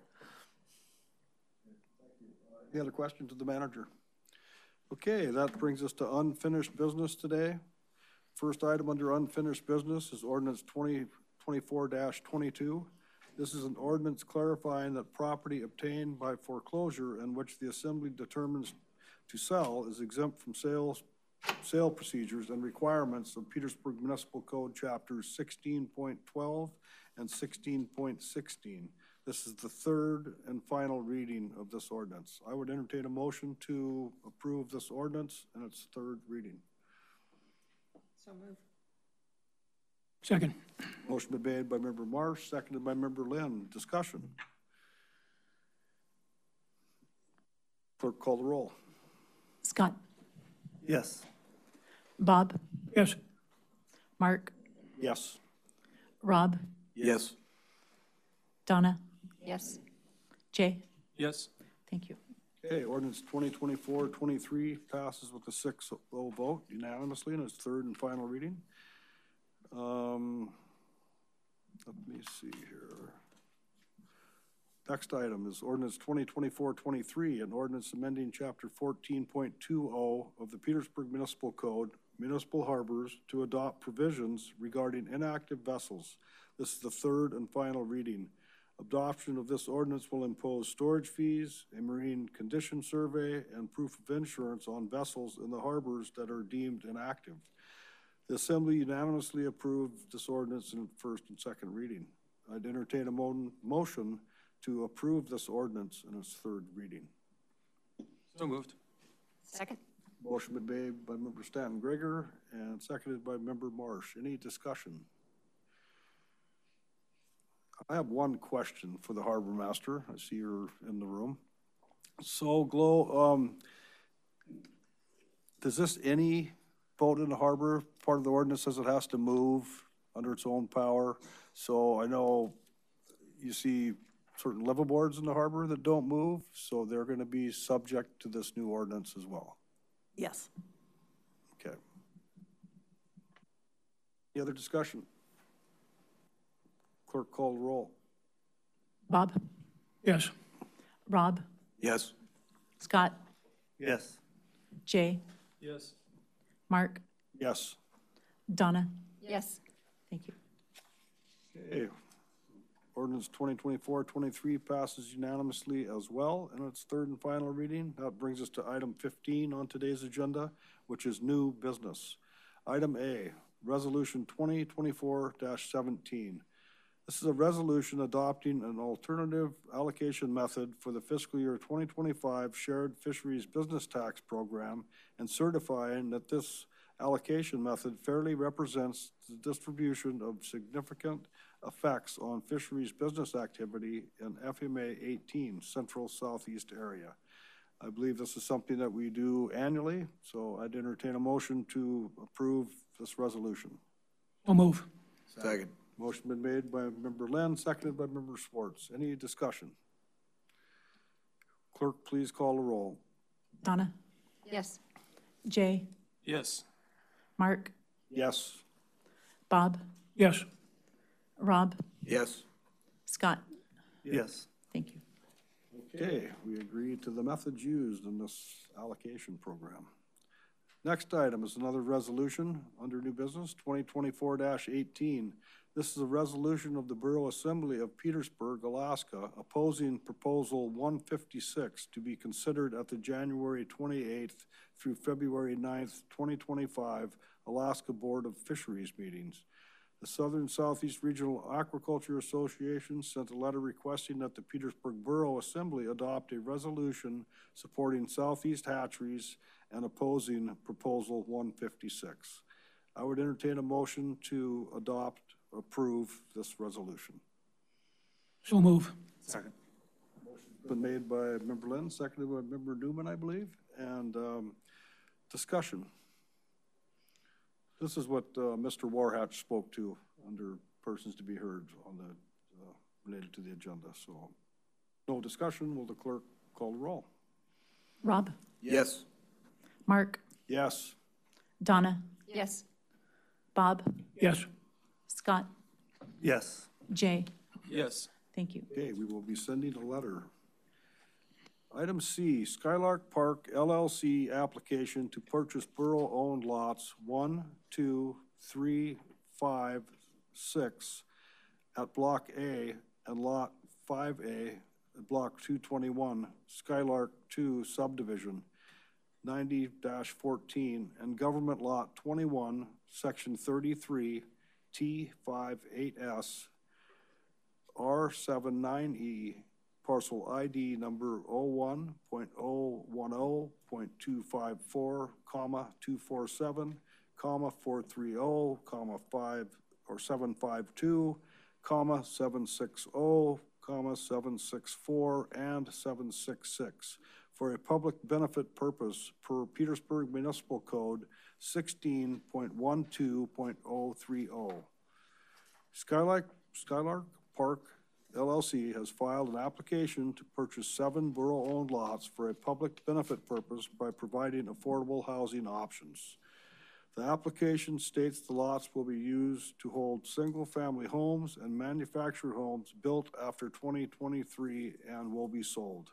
Any other questions to the manager? Okay, that brings us to unfinished business today. First item under unfinished business is ordinance twenty twenty-four dash twenty-two. This is an ordinance clarifying that property obtained by foreclosure in which the assembly determines to sell is exempt from sales, sale procedures and requirements of Petersburg Municipal Code chapters sixteen point twelve and sixteen point sixteen. This is the third and final reading of this ordinance. I would entertain a motion to approve this ordinance in its third reading. So move. Second. Motion been made by Member Marsh, seconded by Member Lynn. Discussion. Clerk, call the roll. Scott, Yes. Bob, Yes. Mark, Yes. Rob, Yes. Donna, Yes. Jay. Yes. Thank you. Okay, ordinance twenty twenty-four twenty-three passes with a six oh vote unanimously in its third and final reading. Um, let me see here. Next item is ordinance twenty twenty-four twenty-three, an ordinance amending chapter fourteen point two oh of the Petersburg Municipal Code, Municipal Harbors, to adopt provisions regarding inactive vessels. This is the third and final reading. Adoption of this ordinance will impose storage fees, a marine condition survey, and proof of insurance on vessels in the harbors that are deemed inactive. The Assembly unanimously approved this ordinance in first and second reading. I'd entertain a mo motion to approve this ordinance in its third reading. So moved. Second. Motion been made by Member Stanton Gregor and seconded by Member Marsh. Any discussion? I have one question for the harbor master. I see you're in the room. So, Glow, um, does this any boat in the harbor, part of the ordinance says it has to move under its own power? So I know you see certain liveaboards in the harbor that don't move, so they're going to be subject to this new ordinance as well. Yes. Okay. Any other discussion? Clerk, call the roll. Bob, Yes. Rob, Yes. Scott, Yes. Jay, Yes. Mark, Yes. Donna. Yes. Thank you. Okay. Ordinance twenty twenty-four twenty-three passes unanimously as well in its third and final reading. That brings us to item fifteen on today's agenda, which is new business. Item A, Resolution twenty twenty-four seventeen. This is a resolution adopting an alternative allocation method for the fiscal year twenty twenty-five Shared Fisheries Business Tax Program and certifying that this allocation method fairly represents the distribution of significant effects on fisheries business activity in F M A eighteen, Central Southeast area. I believe this is something that we do annually, so I'd entertain a motion to approve this resolution. I'll move. Second. Motion been made by Member Lynn, seconded by Member Schwartz. Any discussion? Clerk, please call the roll. Donna, Yes. Jay, Yes. Mark, Yes. Bob, Yes. Rob, Yes. Scott. Yes. Thank you. Okay, we agree to the methods used in this allocation program. Next item is another resolution under new business, twenty twenty-four eighteen. This is a resolution of the Borough Assembly of Petersburg, Alaska, opposing proposal one fifty-six to be considered at the January twenty-eighth through February ninth, twenty twenty-five Alaska Board of Fisheries meetings. The Southern Southeast Regional Aquaculture Association sent a letter requesting that the Petersburg Borough Assembly adopt a resolution supporting Southeast hatcheries and opposing proposal one fifty-six. I would entertain a motion to adopt, approve this resolution. So move. Second. Been made by Member Lynn, seconded by Member Newman, I believe. And um, Discussion. This is what uh, Mister Warhatch spoke to under persons to be heard on the, uh, related to the agenda. So no discussion. Will the clerk call the roll? Rob, Yes. Mark, Yes. Donna, Yes. Bob, Yes. Scott, Yes. Jay. Yes. Thank you. Okay, we will be sending a letter. Item C, Skylark Park L L C application to purchase borough-owned lots one, two, three, five, six at Block A and Lot five A at Block two twenty-one, Skylark two subdivision, ninety dash fourteen, and Government Lot twenty-one, Section thirty-three, T fifty-eight S, R seventy-nine E, parcel I D number oh one point oh one oh point two five four, comma, two four seven, comma, four three oh, comma, five, or seven five two, comma, seven six oh, comma, seven six four, and seven six six, for a public benefit purpose per Petersburg Municipal Code sixteen point one two point oh three oh. Skylark, Skylark Park L L C has filed an application to purchase seven borough-owned lots for a public benefit purpose by providing affordable housing options. The application states the lots will be used to hold single-family homes and manufactured homes built after twenty twenty-three and will be sold.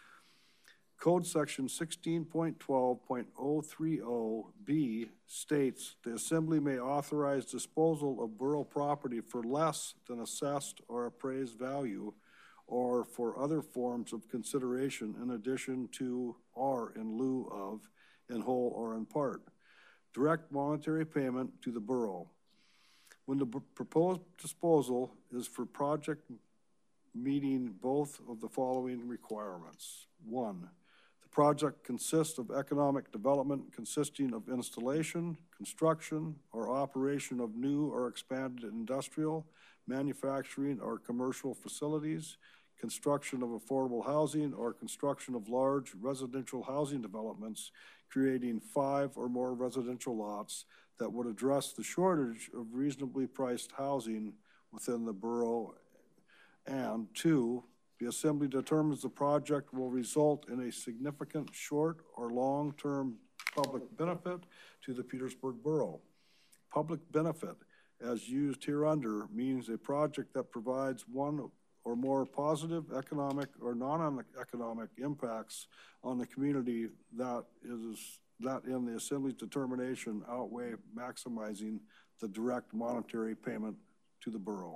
Code Section sixteen point twelve point oh three oh B states the Assembly may authorize disposal of borough property for less than assessed or appraised value or for other forms of consideration in addition to or in lieu of, in whole or in part, direct monetary payment to the borough. When the proposed disposal is for project meeting both of the following requirements. One, project consists of economic development consisting of installation, construction, or operation of new or expanded industrial, manufacturing, or commercial facilities, construction of affordable housing, or construction of large residential housing developments, creating five or more residential lots that would address the shortage of reasonably priced housing within the borough. And two, the Assembly determines the project will result in a significant short or long-term public benefit to the Petersburg Borough. Public benefit, as used hereunder, means a project that provides one or more positive economic or non-economic impacts on the community that is that in the Assembly's determination outweigh maximizing the direct monetary payment to the borough.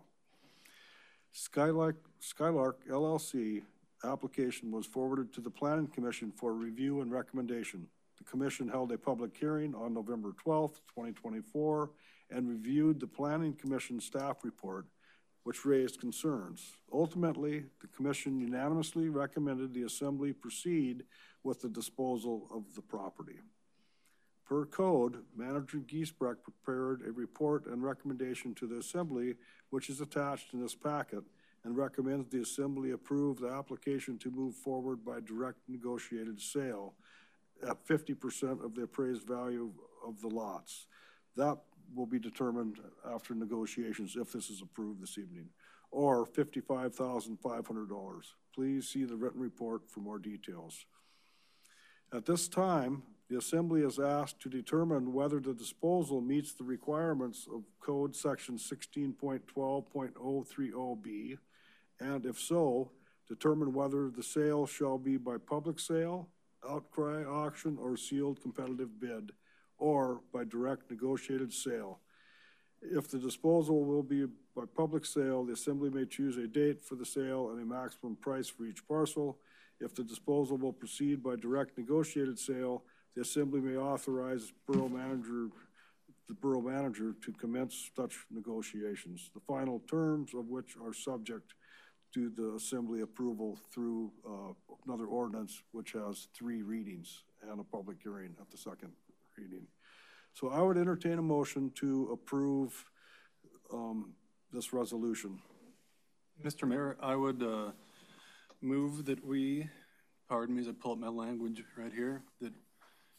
Skylark, Skylark L L C application was forwarded to the Planning Commission for review and recommendation. The Commission held a public hearing on November twelfth, twenty twenty-four, and reviewed the Planning Commission staff report, which raised concerns. Ultimately, the Commission unanimously recommended the Assembly proceed with the disposal of the property. Per code, Manager Giesbrecht prepared a report and recommendation to the Assembly, which is attached in this packet, and recommends the Assembly approve the application to move forward by direct negotiated sale at fifty percent of the appraised value of the lots. That will be determined after negotiations if this is approved this evening, or fifty-five thousand five hundred dollars. Please see the written report for more details. At this time, the Assembly is asked to determine whether the disposal meets the requirements of Code Section sixteen point twelve point oh three oh B, and if so, determine whether the sale shall be by public sale, outcry auction, or sealed competitive bid, or by direct negotiated sale. If the disposal will be by public sale, the Assembly may choose a date for the sale and a maximum price for each parcel. If the disposal will proceed by direct negotiated sale, the Assembly may authorize borough manager, the borough manager to commence such negotiations, the final terms of which are subject to the Assembly approval through uh, another ordinance, which has three readings and a public hearing at the second reading. So I would entertain a motion to approve um, this resolution. Mister Mayor, I would uh, move that we, pardon me as I pull up my language right here, that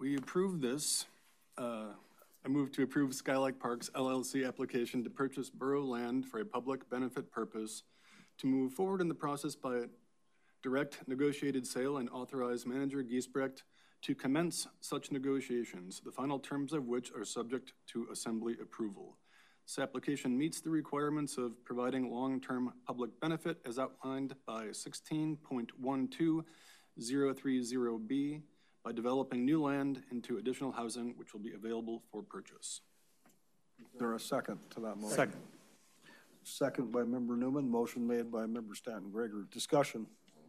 we approve this. Uh, I move to approve Skylight Parks L L C application to purchase borough land for a public benefit purpose, to move forward in the process by direct negotiated sale and authorize manager Giesbrecht to commence such negotiations, the final terms of which are subject to assembly approval. This application meets the requirements of providing long-term public benefit as outlined by sixteen point one two zero three zero B by developing new land into additional housing which will be available for purchase. Is there a second to that motion? Second. Second by Member Newman, motion made by Member Stanton Gregory. Discussion.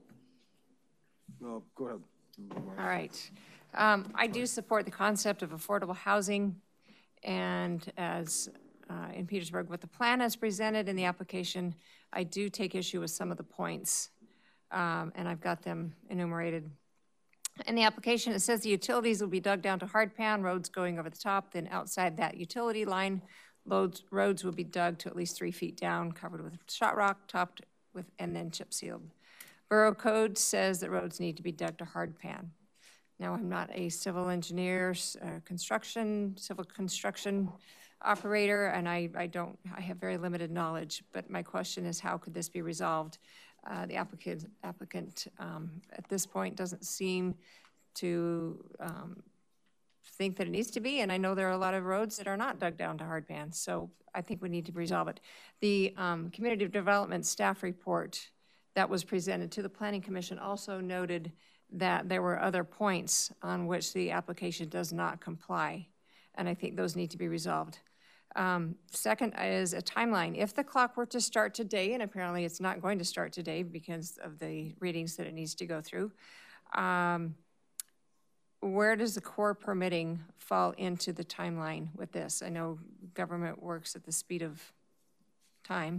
No, go ahead. All right. Um, I do support the concept of affordable housing, and as uh, in Petersburg, with the plan as presented in the application, I do take issue with some of the points, um, and I've got them enumerated. In the application, it says the utilities will be dug down to hard pan, roads going over the top, then outside that utility line, loads, roads will be dug to at least three feet down, covered with shot rock, topped with, and then chip sealed. Borough code says that roads need to be dug to hard pan. Now, I'm not a civil engineer, uh, construction, civil construction operator, and I, I don't, I have very limited knowledge, but my question is, how could this be resolved? Uh, the applicant, applicant um, at this point doesn't seem to um, think that it needs to be, and I know there are a lot of roads that are not dug down to hard pan, so I think we need to resolve it. The um, Community Development Staff Report that was presented to the Planning Commission also noted that there were other points on which the application does not comply, and I think those need to be resolved. Um, second is a timeline. If the clock were to start today, and apparently it's not going to start today because of the readings that it needs to go through, um, where does the core permitting fall into the timeline with this? I know government works at the speed of time,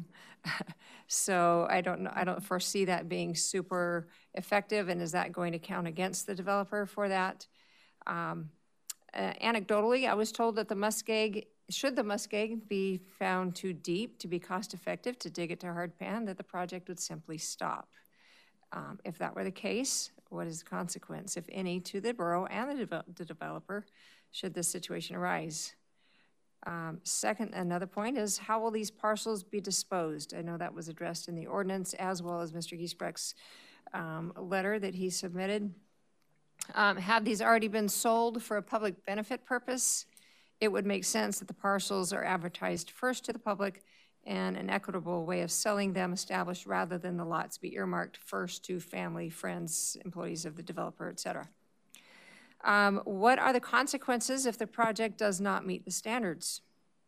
so I don't know. I don't foresee that being super effective. And is that going to count against the developer for that? Um, uh, anecdotally, I was told that the muskeg, should the muskeg be found too deep to be cost effective to dig it to hard pan, that the project would simply stop. Um, if that were the case, what is the consequence, if any, to the borough and the, de the developer should this situation arise? Um, second, another point is, how will these parcels be disposed? I know that was addressed in the ordinance, as well as Mister Giesbrecht's um, letter that he submitted. Um, have these already been sold for a public benefit purpose? It would make sense that the parcels are advertised first to the public and an equitable way of selling them established, rather than the lots be earmarked first to family, friends, employees of the developer, et cetera. Um, what are the consequences if the project does not meet the standards?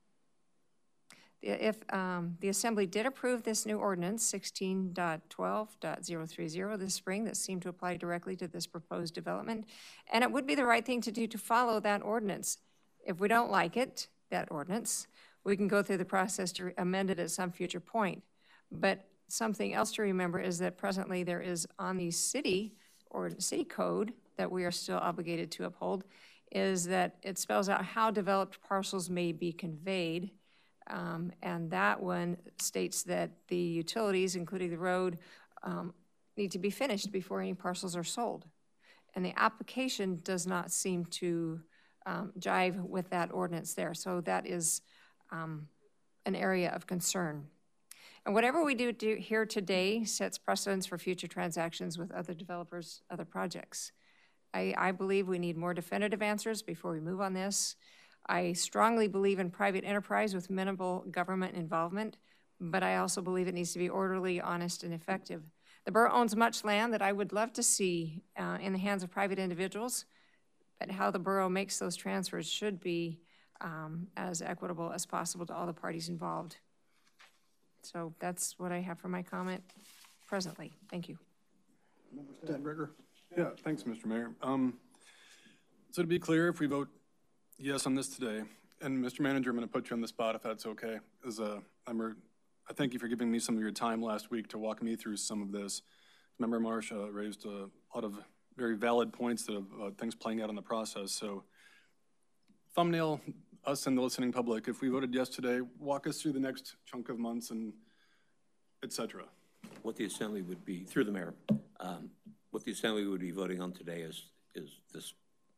If um, the Assembly did approve this new ordinance, sixteen point twelve point zero three zero, this spring, that seemed to apply directly to this proposed development, and it would be the right thing to do to follow that ordinance. If we don't like it, that ordinance, we can go through the process to amend it at some future point. But something else to remember is that presently there is on the city or city code that we are still obligated to uphold, is that it spells out how developed parcels may be conveyed. Um, and that one states that the utilities, including the road, um, need to be finished before any parcels are sold. And the application does not seem to um, jive with that ordinance there. So that is um, an area of concern. And whatever we do, do here today sets precedents for future transactions with other developers, other projects. I, I believe we need more definitive answers before we move on this. I strongly believe in private enterprise with minimal government involvement, but I also believe it needs to be orderly, honest, and effective. The borough owns much land that I would love to see uh, in the hands of private individuals, but how the borough makes those transfers should be um, as equitable as possible to all the parties involved. So that's what I have for my comment presently. Thank you. Stadtberger? Yeah, thanks, Mister Mayor. Um, so to be clear, if we vote yes on this today, and Mister Manager, I'm going to put you on the spot if that's okay. As a, I'm a, I thank you for giving me some of your time last week to walk me through some of this. Member Marsh uh, raised a lot of very valid points that have uh, things playing out in the process. So thumbnail us and the listening public. If we voted yes today, walk us through the next chunk of months and et cetera. What the Assembly would be, through the mayor, um, what the Assembly would be voting on today is, is this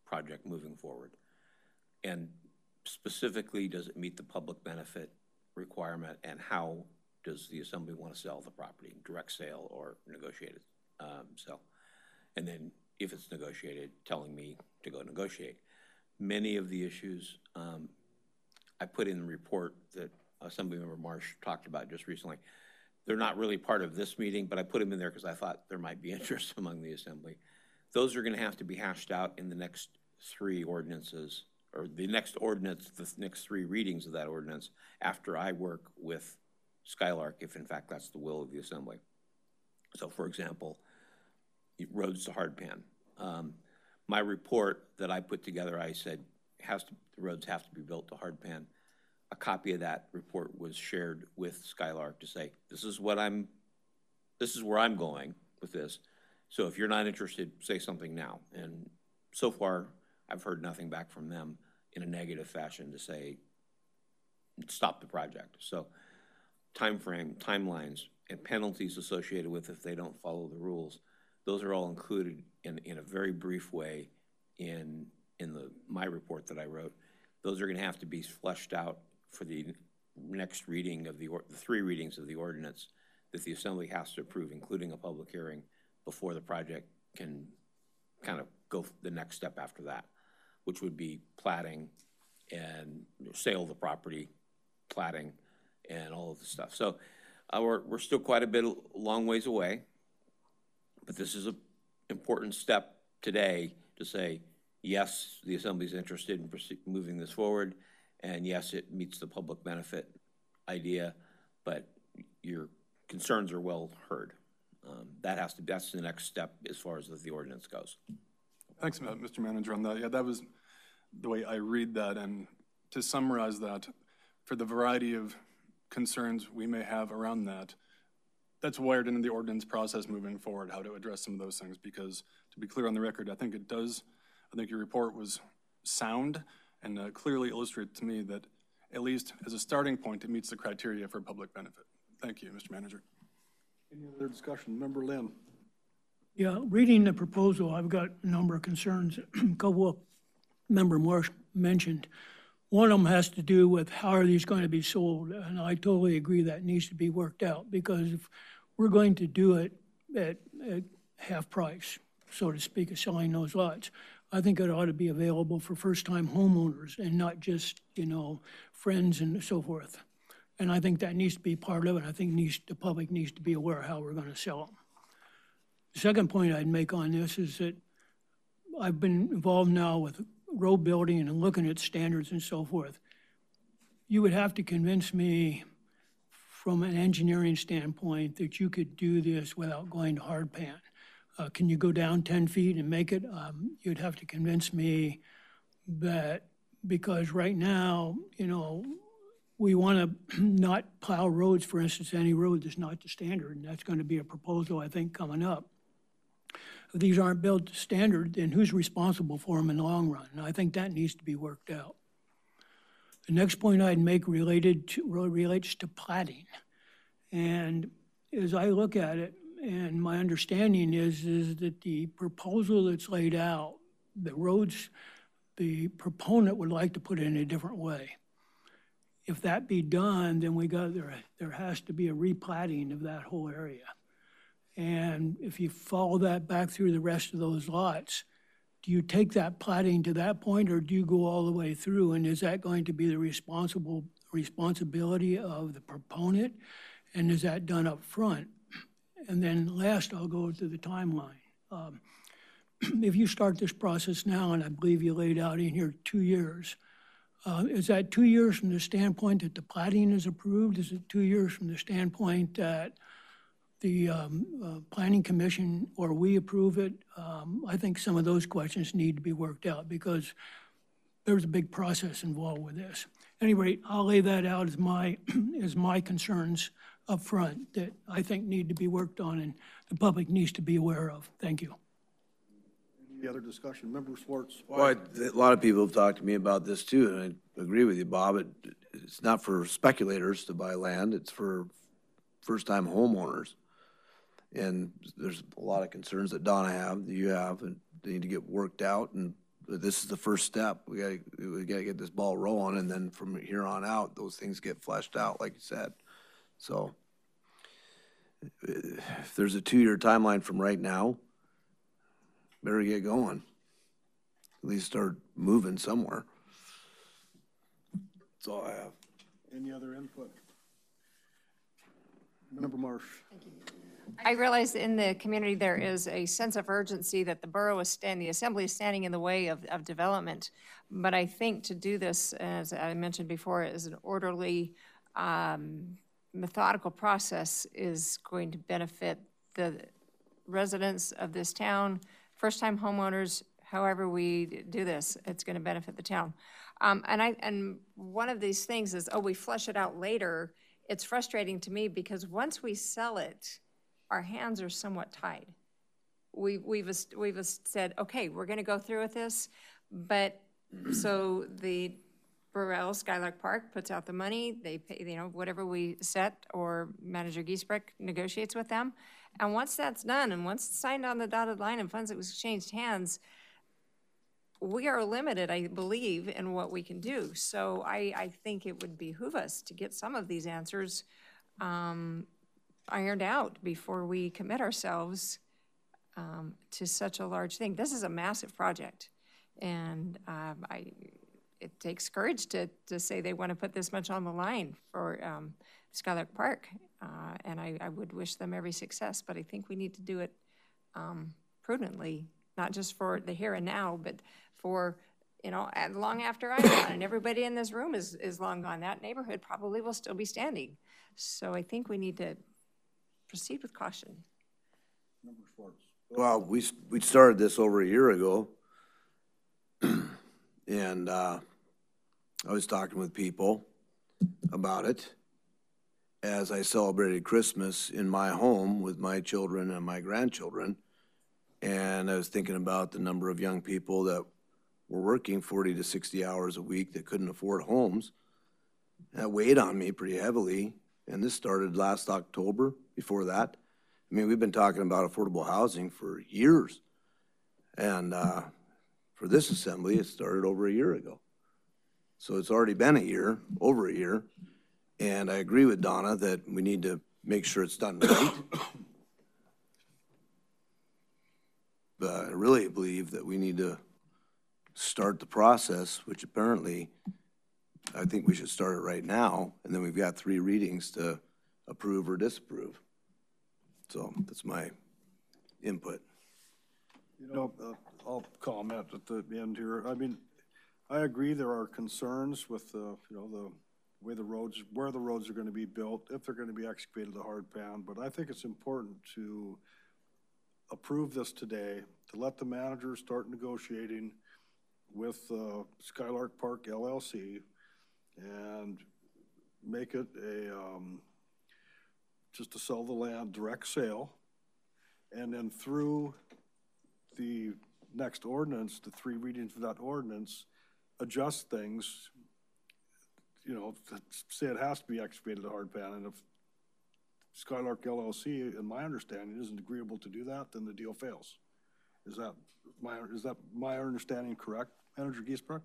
project moving forward? And specifically, does it meet the public benefit requirement, and how does the assembly want to sell the property, direct sale or negotiated um, sale? And then if it's negotiated, telling me to go negotiate. Many of the issues um, I put in the report that Assemblymember Marsh talked about just recently. They're not really part of this meeting, but I put them in there because I thought there might be interest among the Assembly. Those are going to have to be hashed out in the next three ordinances, or the next ordinance, the next three readings of that ordinance, after I work with Skylark, if in fact that's the will of the Assembly. So for example, roads to hardpan. Um, my report that I put together, I said, has to, the roads have to be built to hardpan. A copy of that report was shared with Skylark to say, this is what I'm, this is where I'm going with this. So if you're not interested, say something now. And so far, I've heard nothing back from them in a negative fashion to say, stop the project. So time frame, timelines, and penalties associated with if they don't follow the rules, those are all included in, in a very brief way in, in the, my report that I wrote. Those are gonna have to be fleshed out for the next reading of the, or, the three readings of the ordinance that the Assembly has to approve, including a public hearing, before the project can kind of go the next step after that, which would be platting and sale of the property, platting, and all of the stuff. So uh, we're, we're still quite a bit, a long ways away, but this is an important step today to say, yes, the Assembly's interested in moving this forward, and yes, it meets the public benefit idea, but your concerns are well heard. Um, that has to, that's the next step as far as the ordinance goes. Thanks, Mister Manager, on that. Yeah, that was the way I read that. And to summarize that, for the variety of concerns we may have around that, that's wired into the ordinance process moving forward, how to address some of those things. Because to be clear on the record, I think it does, I think your report was sound and uh, clearly illustrated to me that, at least as a starting point, it meets the criteria for public benefit. Thank you, Mister Manager. Any other discussion? Member Lynn. Yeah, reading the proposal, I've got a number of concerns. A couple of Member Marsh mentioned. One of them has to do with how are these going to be sold, and I totally agree that needs to be worked out, because if we're going to do it at, at half price, so to speak, of selling those lots, I think it ought to be available for first-time homeowners and not just, you know, friends and so forth. And I think that needs to be part of it. I think needs, the public needs to be aware of how we're going to sell them. The second point I'd make on this is that I've been involved now with road building and looking at standards and so forth. You would have to convince me from an engineering standpoint that you could do this without going to hard pan. Uh, can you go down ten feet and make it? Um, you'd have to convince me that, because right now, you know, we want to not plow roads, for instance, any road that's not the standard, and that's going to be a proposal, I think, coming up. If these aren't built to standard, then who's responsible for them in the long run? And I think that needs to be worked out. The next point I'd make related to, relates to platting. And as I look at it, and my understanding is, is that the proposal that's laid out, the roads, the proponent would like to put it in a different way. If that be done, then we got, there, there has to be a replatting of that whole area. And if you follow that back through the rest of those lots, do you take that platting to that point, or do you go all the way through? And is that going to be the responsible responsibility of the proponent? And is that done up front? And then last, I'll go to the timeline. Um, if you start this process now, and I believe you laid out in here two years, uh, is that two years from the standpoint that the platting is approved? Is it two years from the standpoint that the um, uh, Planning Commission or we approve it? Um, I think some of those questions need to be worked out, because there's a big process involved with this. At any rate, I'll lay that out as my, as my concerns up front that I think need to be worked on and the public needs to be aware of. Thank you. Any other discussion? Member Schwartz. Well, I, a lot of people have talked to me about this too, and I agree with you, Bob. It, it's not for speculators to buy land. It's for first-time homeowners. And there's a lot of concerns that Donna have, that you have, and they need to get worked out. And this is the first step. We gotta, we gotta get this ball rolling, and then from here on out, those things get fleshed out, like you said. So if there's a two-year timeline from right now, better get going. At least start moving somewhere. That's all I have. Any other input? Member Marsh. I realize in the community there is a sense of urgency that the borough is standing, the assembly is standing in the way of, of development. But I think to do this, as I mentioned before, is an orderly, um, methodical process is going to benefit the residents of this town, first-time homeowners, however we do this, it's going to benefit the town. Um, and I and one of these things is, oh, we flesh it out later. It's frustrating to me because once we sell it, our hands are somewhat tied. We, we've we've said, okay, we're going to go through with this, but so the Burrell Skylark Park puts out the money. They pay, you know, whatever we set, or Manager Giesbrecht negotiates with them. And once that's done, and once it's signed on the dotted line and funds have exchanged hands, we are limited, I believe, in what we can do. So I, I think it would behoove us to get some of these answers um, ironed out before we commit ourselves um, to such a large thing. This is a massive project, and um, I, it takes courage to, to say they want to put this much on the line for um, Skylark Park, uh, and I, I would wish them every success, but I think we need to do it um, prudently, not just for the here and now, but for, you know, and long after I'm gone, and everybody in this room is, is long gone, that neighborhood probably will still be standing. So I think we need to proceed with caution. Member Schwartz. Well, we, we started this over a year ago, and uh, I was talking with people about it as I celebrated Christmas in my home with my children and my grandchildren. And I was thinking about the number of young people that were working forty to sixty hours a week that couldn't afford homes. That weighed on me pretty heavily. And this started last October. Before that, I mean, we've been talking about affordable housing for years. And uh, for this assembly, it started over a year ago. So it's already been a year, over a year. And I agree with Donna that we need to make sure it's done right. But I really believe that we need to start the process, which apparently I think we should start it right now, and then we've got three readings to approve or disapprove. So that's my input. You know, uh, I'll comment at the end here. I mean, I agree there are concerns with the, you know, the way the roads, where the roads are going to be built, if they're going to be excavated to hard pan. But I think it's important to approve this today, to let the manager start negotiating with uh, Skylark Park L L C and make it a, um, just to sell the land, direct sale. And then through the next ordinance, the three readings of that ordinance, adjust things, you know, say it has to be excavated to hard pan. And if Skylark L L C, in my understanding, isn't agreeable to do that, then the deal fails. Is that my, is that my understanding correct, Manager Giesbrecht?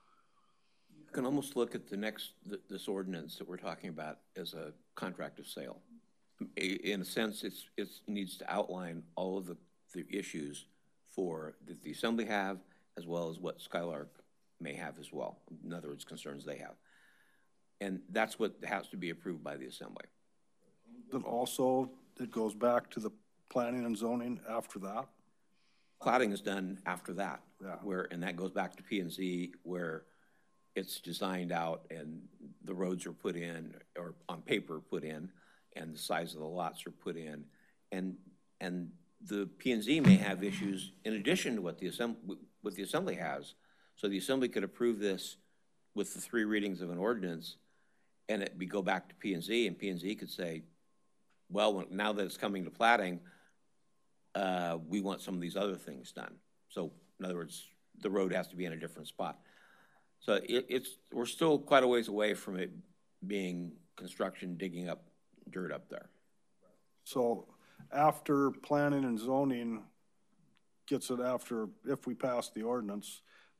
You can almost look at the next, th this ordinance that we're talking about as a contract of sale. In a sense, it's, it's, it needs to outline all of the, the issues for that the assembly have, as well as what Skylark may have as well. In other words, concerns they have. And that's what has to be approved by the assembly. Then also, it goes back to the planning and zoning after that? Cladding is done after that, Yeah. where, and that goes back to P and Z, where it's designed out and the roads are put in, or on paper put in, and the size of the lots are put in. And, and the P and Z may have issues in addition to what the assembly, what the assembly has. So the assembly could approve this with the three readings of an ordinance, and it be go back to P and Z, and P and Z could say, well, now that it's coming to plating, uh, we want some of these other things done. So in other words, the road has to be in a different spot. So it, it's, we're still quite a ways away from it being construction, digging up dirt up there. So after planning and zoning gets it after, if we pass the ordinance,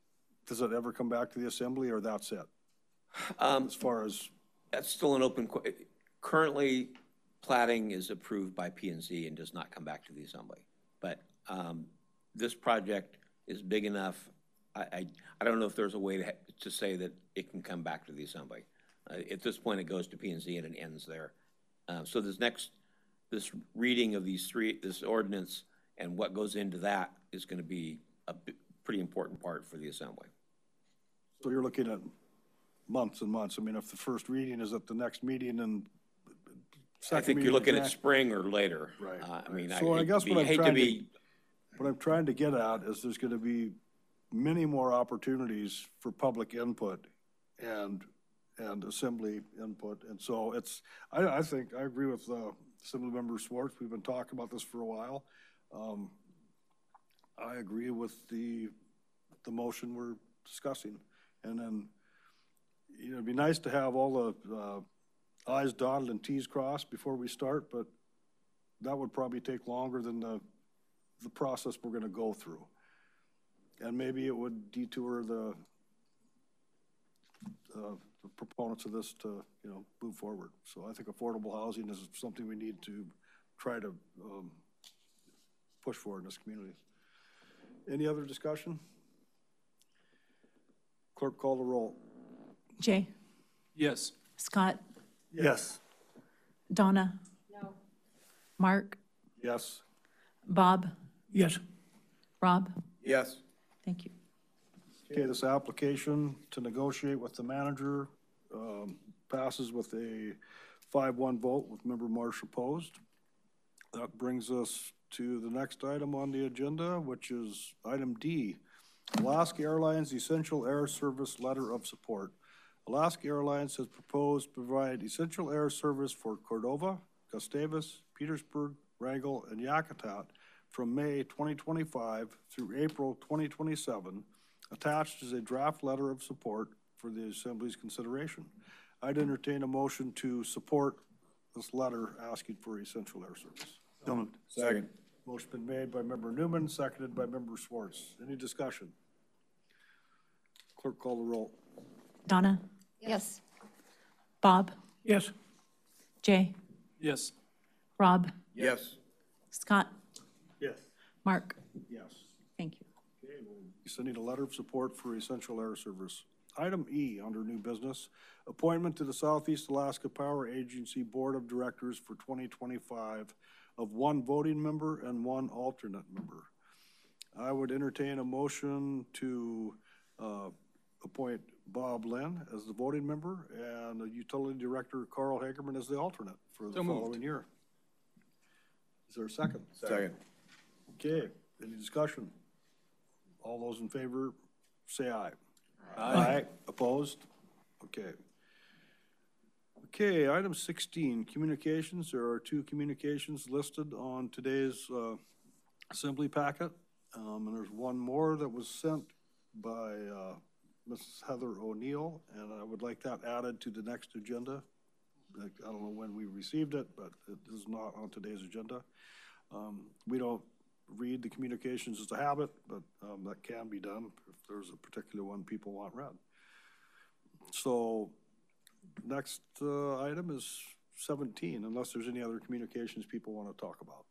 does it ever come back to the assembly, or that's it? Um, As far as, That's still an open, que- currently, plating is approved by P and Z and does not come back to the assembly. But um, this project is big enough, I, I, I don't know if there's a way to, ha- to say that it can come back to the assembly. Uh, At this point, it goes to P and Z and it ends there. Uh, So this next, this reading of these three, this ordinance and what goes into that is going to be a bi- pretty important part for the assembly. so you're looking at months and months. I mean, if the first reading is at the next meeting and I second think meeting you're looking in at Jan- spring or later. Right, Uh, I right. mean, I So I hate to guess be, what I'm hate to trying to- be, What I'm trying to get at is there's going to be many more opportunities for public input and, and assembly input. And so it's, I, I think, I agree with uh, Assemblymember Schwartz. We've been talking about this for a while. Um, I agree with the, the motion we're discussing. And then, you know, it'd be nice to have all the uh, i's dotted and t's crossed before we start, but that would probably take longer than the the process we're going to go through. And maybe it would detour the, uh, the proponents of this to, you know, move forward. So I think affordable housing is something we need to try to um, push for in this community. Any other discussion? Clerk, call the roll. Jay, Yes. Scott, Yes. Donna. No. Mark, Yes. Bob, Yes. Rob. yes. Thank you. Okay, this application to negotiate with the manager um, passes with a five one vote with member Marsh opposed. That brings us to the next item on the agenda, which is item D, Alaska Airlines Essential Air Service Letter of Support. Alaska Airlines has proposed to provide essential air service for Cordova, Gustavus, Petersburg, Wrangell, and Yakutat from May twenty twenty-five through April twenty twenty-seven. Attached is a draft letter of support for the Assembly's consideration. I'd entertain a motion to support this letter asking for essential air service. So moved. Second. Motion been made by member Newman, seconded by member Schwartz. Any discussion? Clerk, call the roll. Donna, Yes. Bob, Yes. Jay, Yes. Rob, Yes. Scott, Yes. Mark. Yes. Thank you. Okay, well, so need a letter of support for essential air service. Item E, under new business, appointment to the Southeast Alaska Power Agency Board of Directors for twenty twenty-five of one voting member and one alternate member. I would entertain a motion to uh, appoint Bob Lynn as the voting member and the Utility Director Carl Hagerman as the alternate for the So moved. following year. Is there a second? Second. Okay, any discussion? All those in favor, say aye. Aye. Opposed? Okay. Okay, item sixteen, communications. There are two communications listed on today's uh, assembly packet. Um, And there's one more that was sent by uh, Missus Heather O'Neill, and I would like that added to the next agenda. Like, I don't know when we received it, but it is not on today's agenda. Um, We don't read the communications as a habit, but um, that can be done if there's a particular one people want read. So next uh, item is seventeen, unless there's any other communications people want to talk about.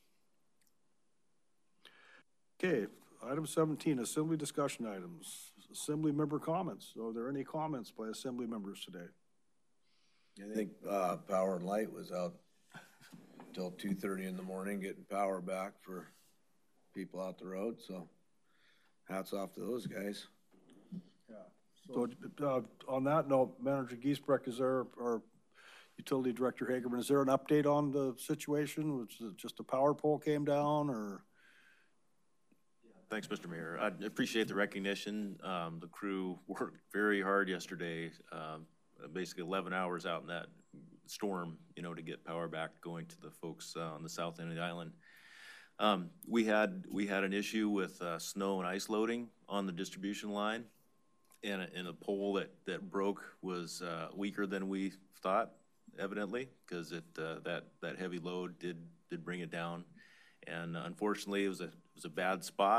Okay, item seventeen, assembly discussion items. Assembly member comments. Are there any comments by assembly members today? I think uh, Power and Light was out until two thirty in the morning getting power back for people out the road, so hats off to those guys. So uh, on that note, Manager Giesbrecht, is there, or Utility Director Hagerman, is there an update on the situation? Was it just a power pole came down, or? Thanks, Mister Mayor. I appreciate the recognition. Um, the crew worked very hard yesterday, um, basically eleven hours out in that storm, you know, to get power back going to the folks uh, on the south end of the island. Um, we had we had an issue with uh, snow and ice loading on the distribution line, and a, and a pole that that broke was uh, weaker than we thought, evidently, because it uh, that that heavy load did did bring it down, and uh, unfortunately it was a it was a bad spot.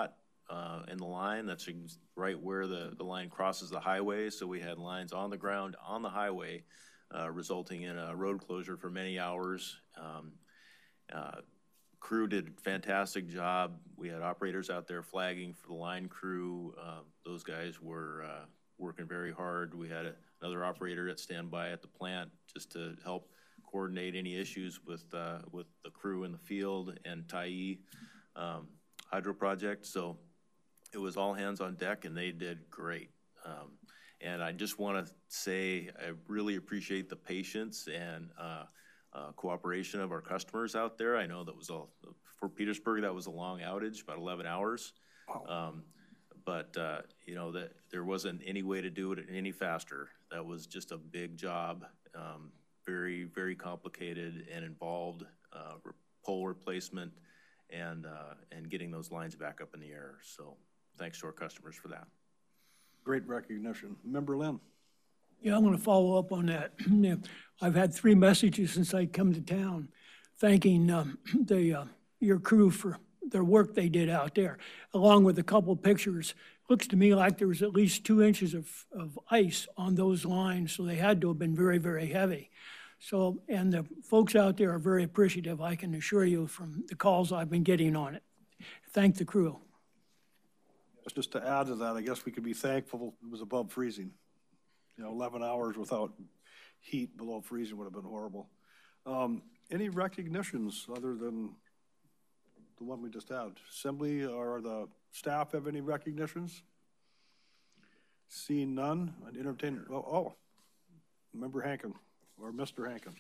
uh, in the line. That's ex- right where the, the line crosses the highway. So we had lines on the ground on the highway, uh, resulting in a road closure for many hours. Um, uh, crew did a fantastic job. We had operators out there flagging for the line crew. Uh, those guys were uh, working very hard. We had a, another operator at standby at the plant just to help coordinate any issues with uh, with the crew in the field and Tyee um, hydro project. So it was all hands on deck, and they did great. Um, and I just want to say I really appreciate the patience and uh, uh, cooperation of our customers out there. I know that was a for Petersburg, that was a long outage, about eleven hours. Um, but uh, you know that there wasn't any way to do it any faster. That was just a big job. Um, very, very complicated and involved uh, pole replacement and uh, and getting those lines back up in the air. So thanks to our customers for that. Great recognition. Member Lynn. Yeah, I'm going to follow up on that. Yeah, I've had three messages since I come to town thanking um, the uh, your crew for their work they did out there, along with a couple pictures. Looks to me like there was at least two inches of, of ice on those lines, so they had to have been very, very heavy. So, and the folks out there are very appreciative, I can assure you, from the calls I've been getting on it. Thank the crew. Just to add to that, I guess we could be thankful it was above freezing. You know, eleven hours without heat below freezing would have been horrible. Um, any recognitions other than the one we just had? Assembly or the staff have any recognitions? Seeing none, I'd entertain, oh, oh, Member Hankin, or Mister Hankin.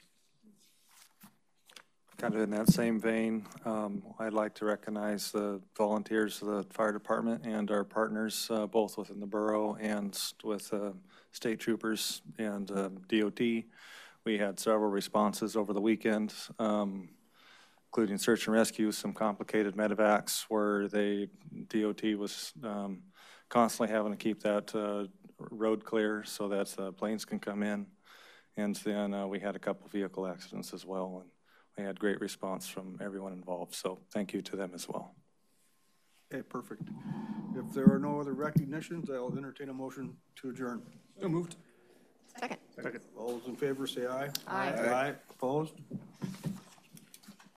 Kind of in that same vein, um, I'd like to recognize the volunteers of the fire department and our partners, uh, both within the borough and with uh, state troopers and uh, D O T. We had several responses over the weekend, um, including search and rescue, some complicated medevacs where they, D O T was um, constantly having to keep that uh, road clear so that uh, planes can come in. And then uh, we had a couple vehicle accidents as well, and we had great response from everyone involved. So thank you to them as well. Okay, perfect. If there are no other recognitions, I'll entertain a motion to adjourn. So moved. Second. Second. All those in favor say aye. Aye. Aye. Opposed?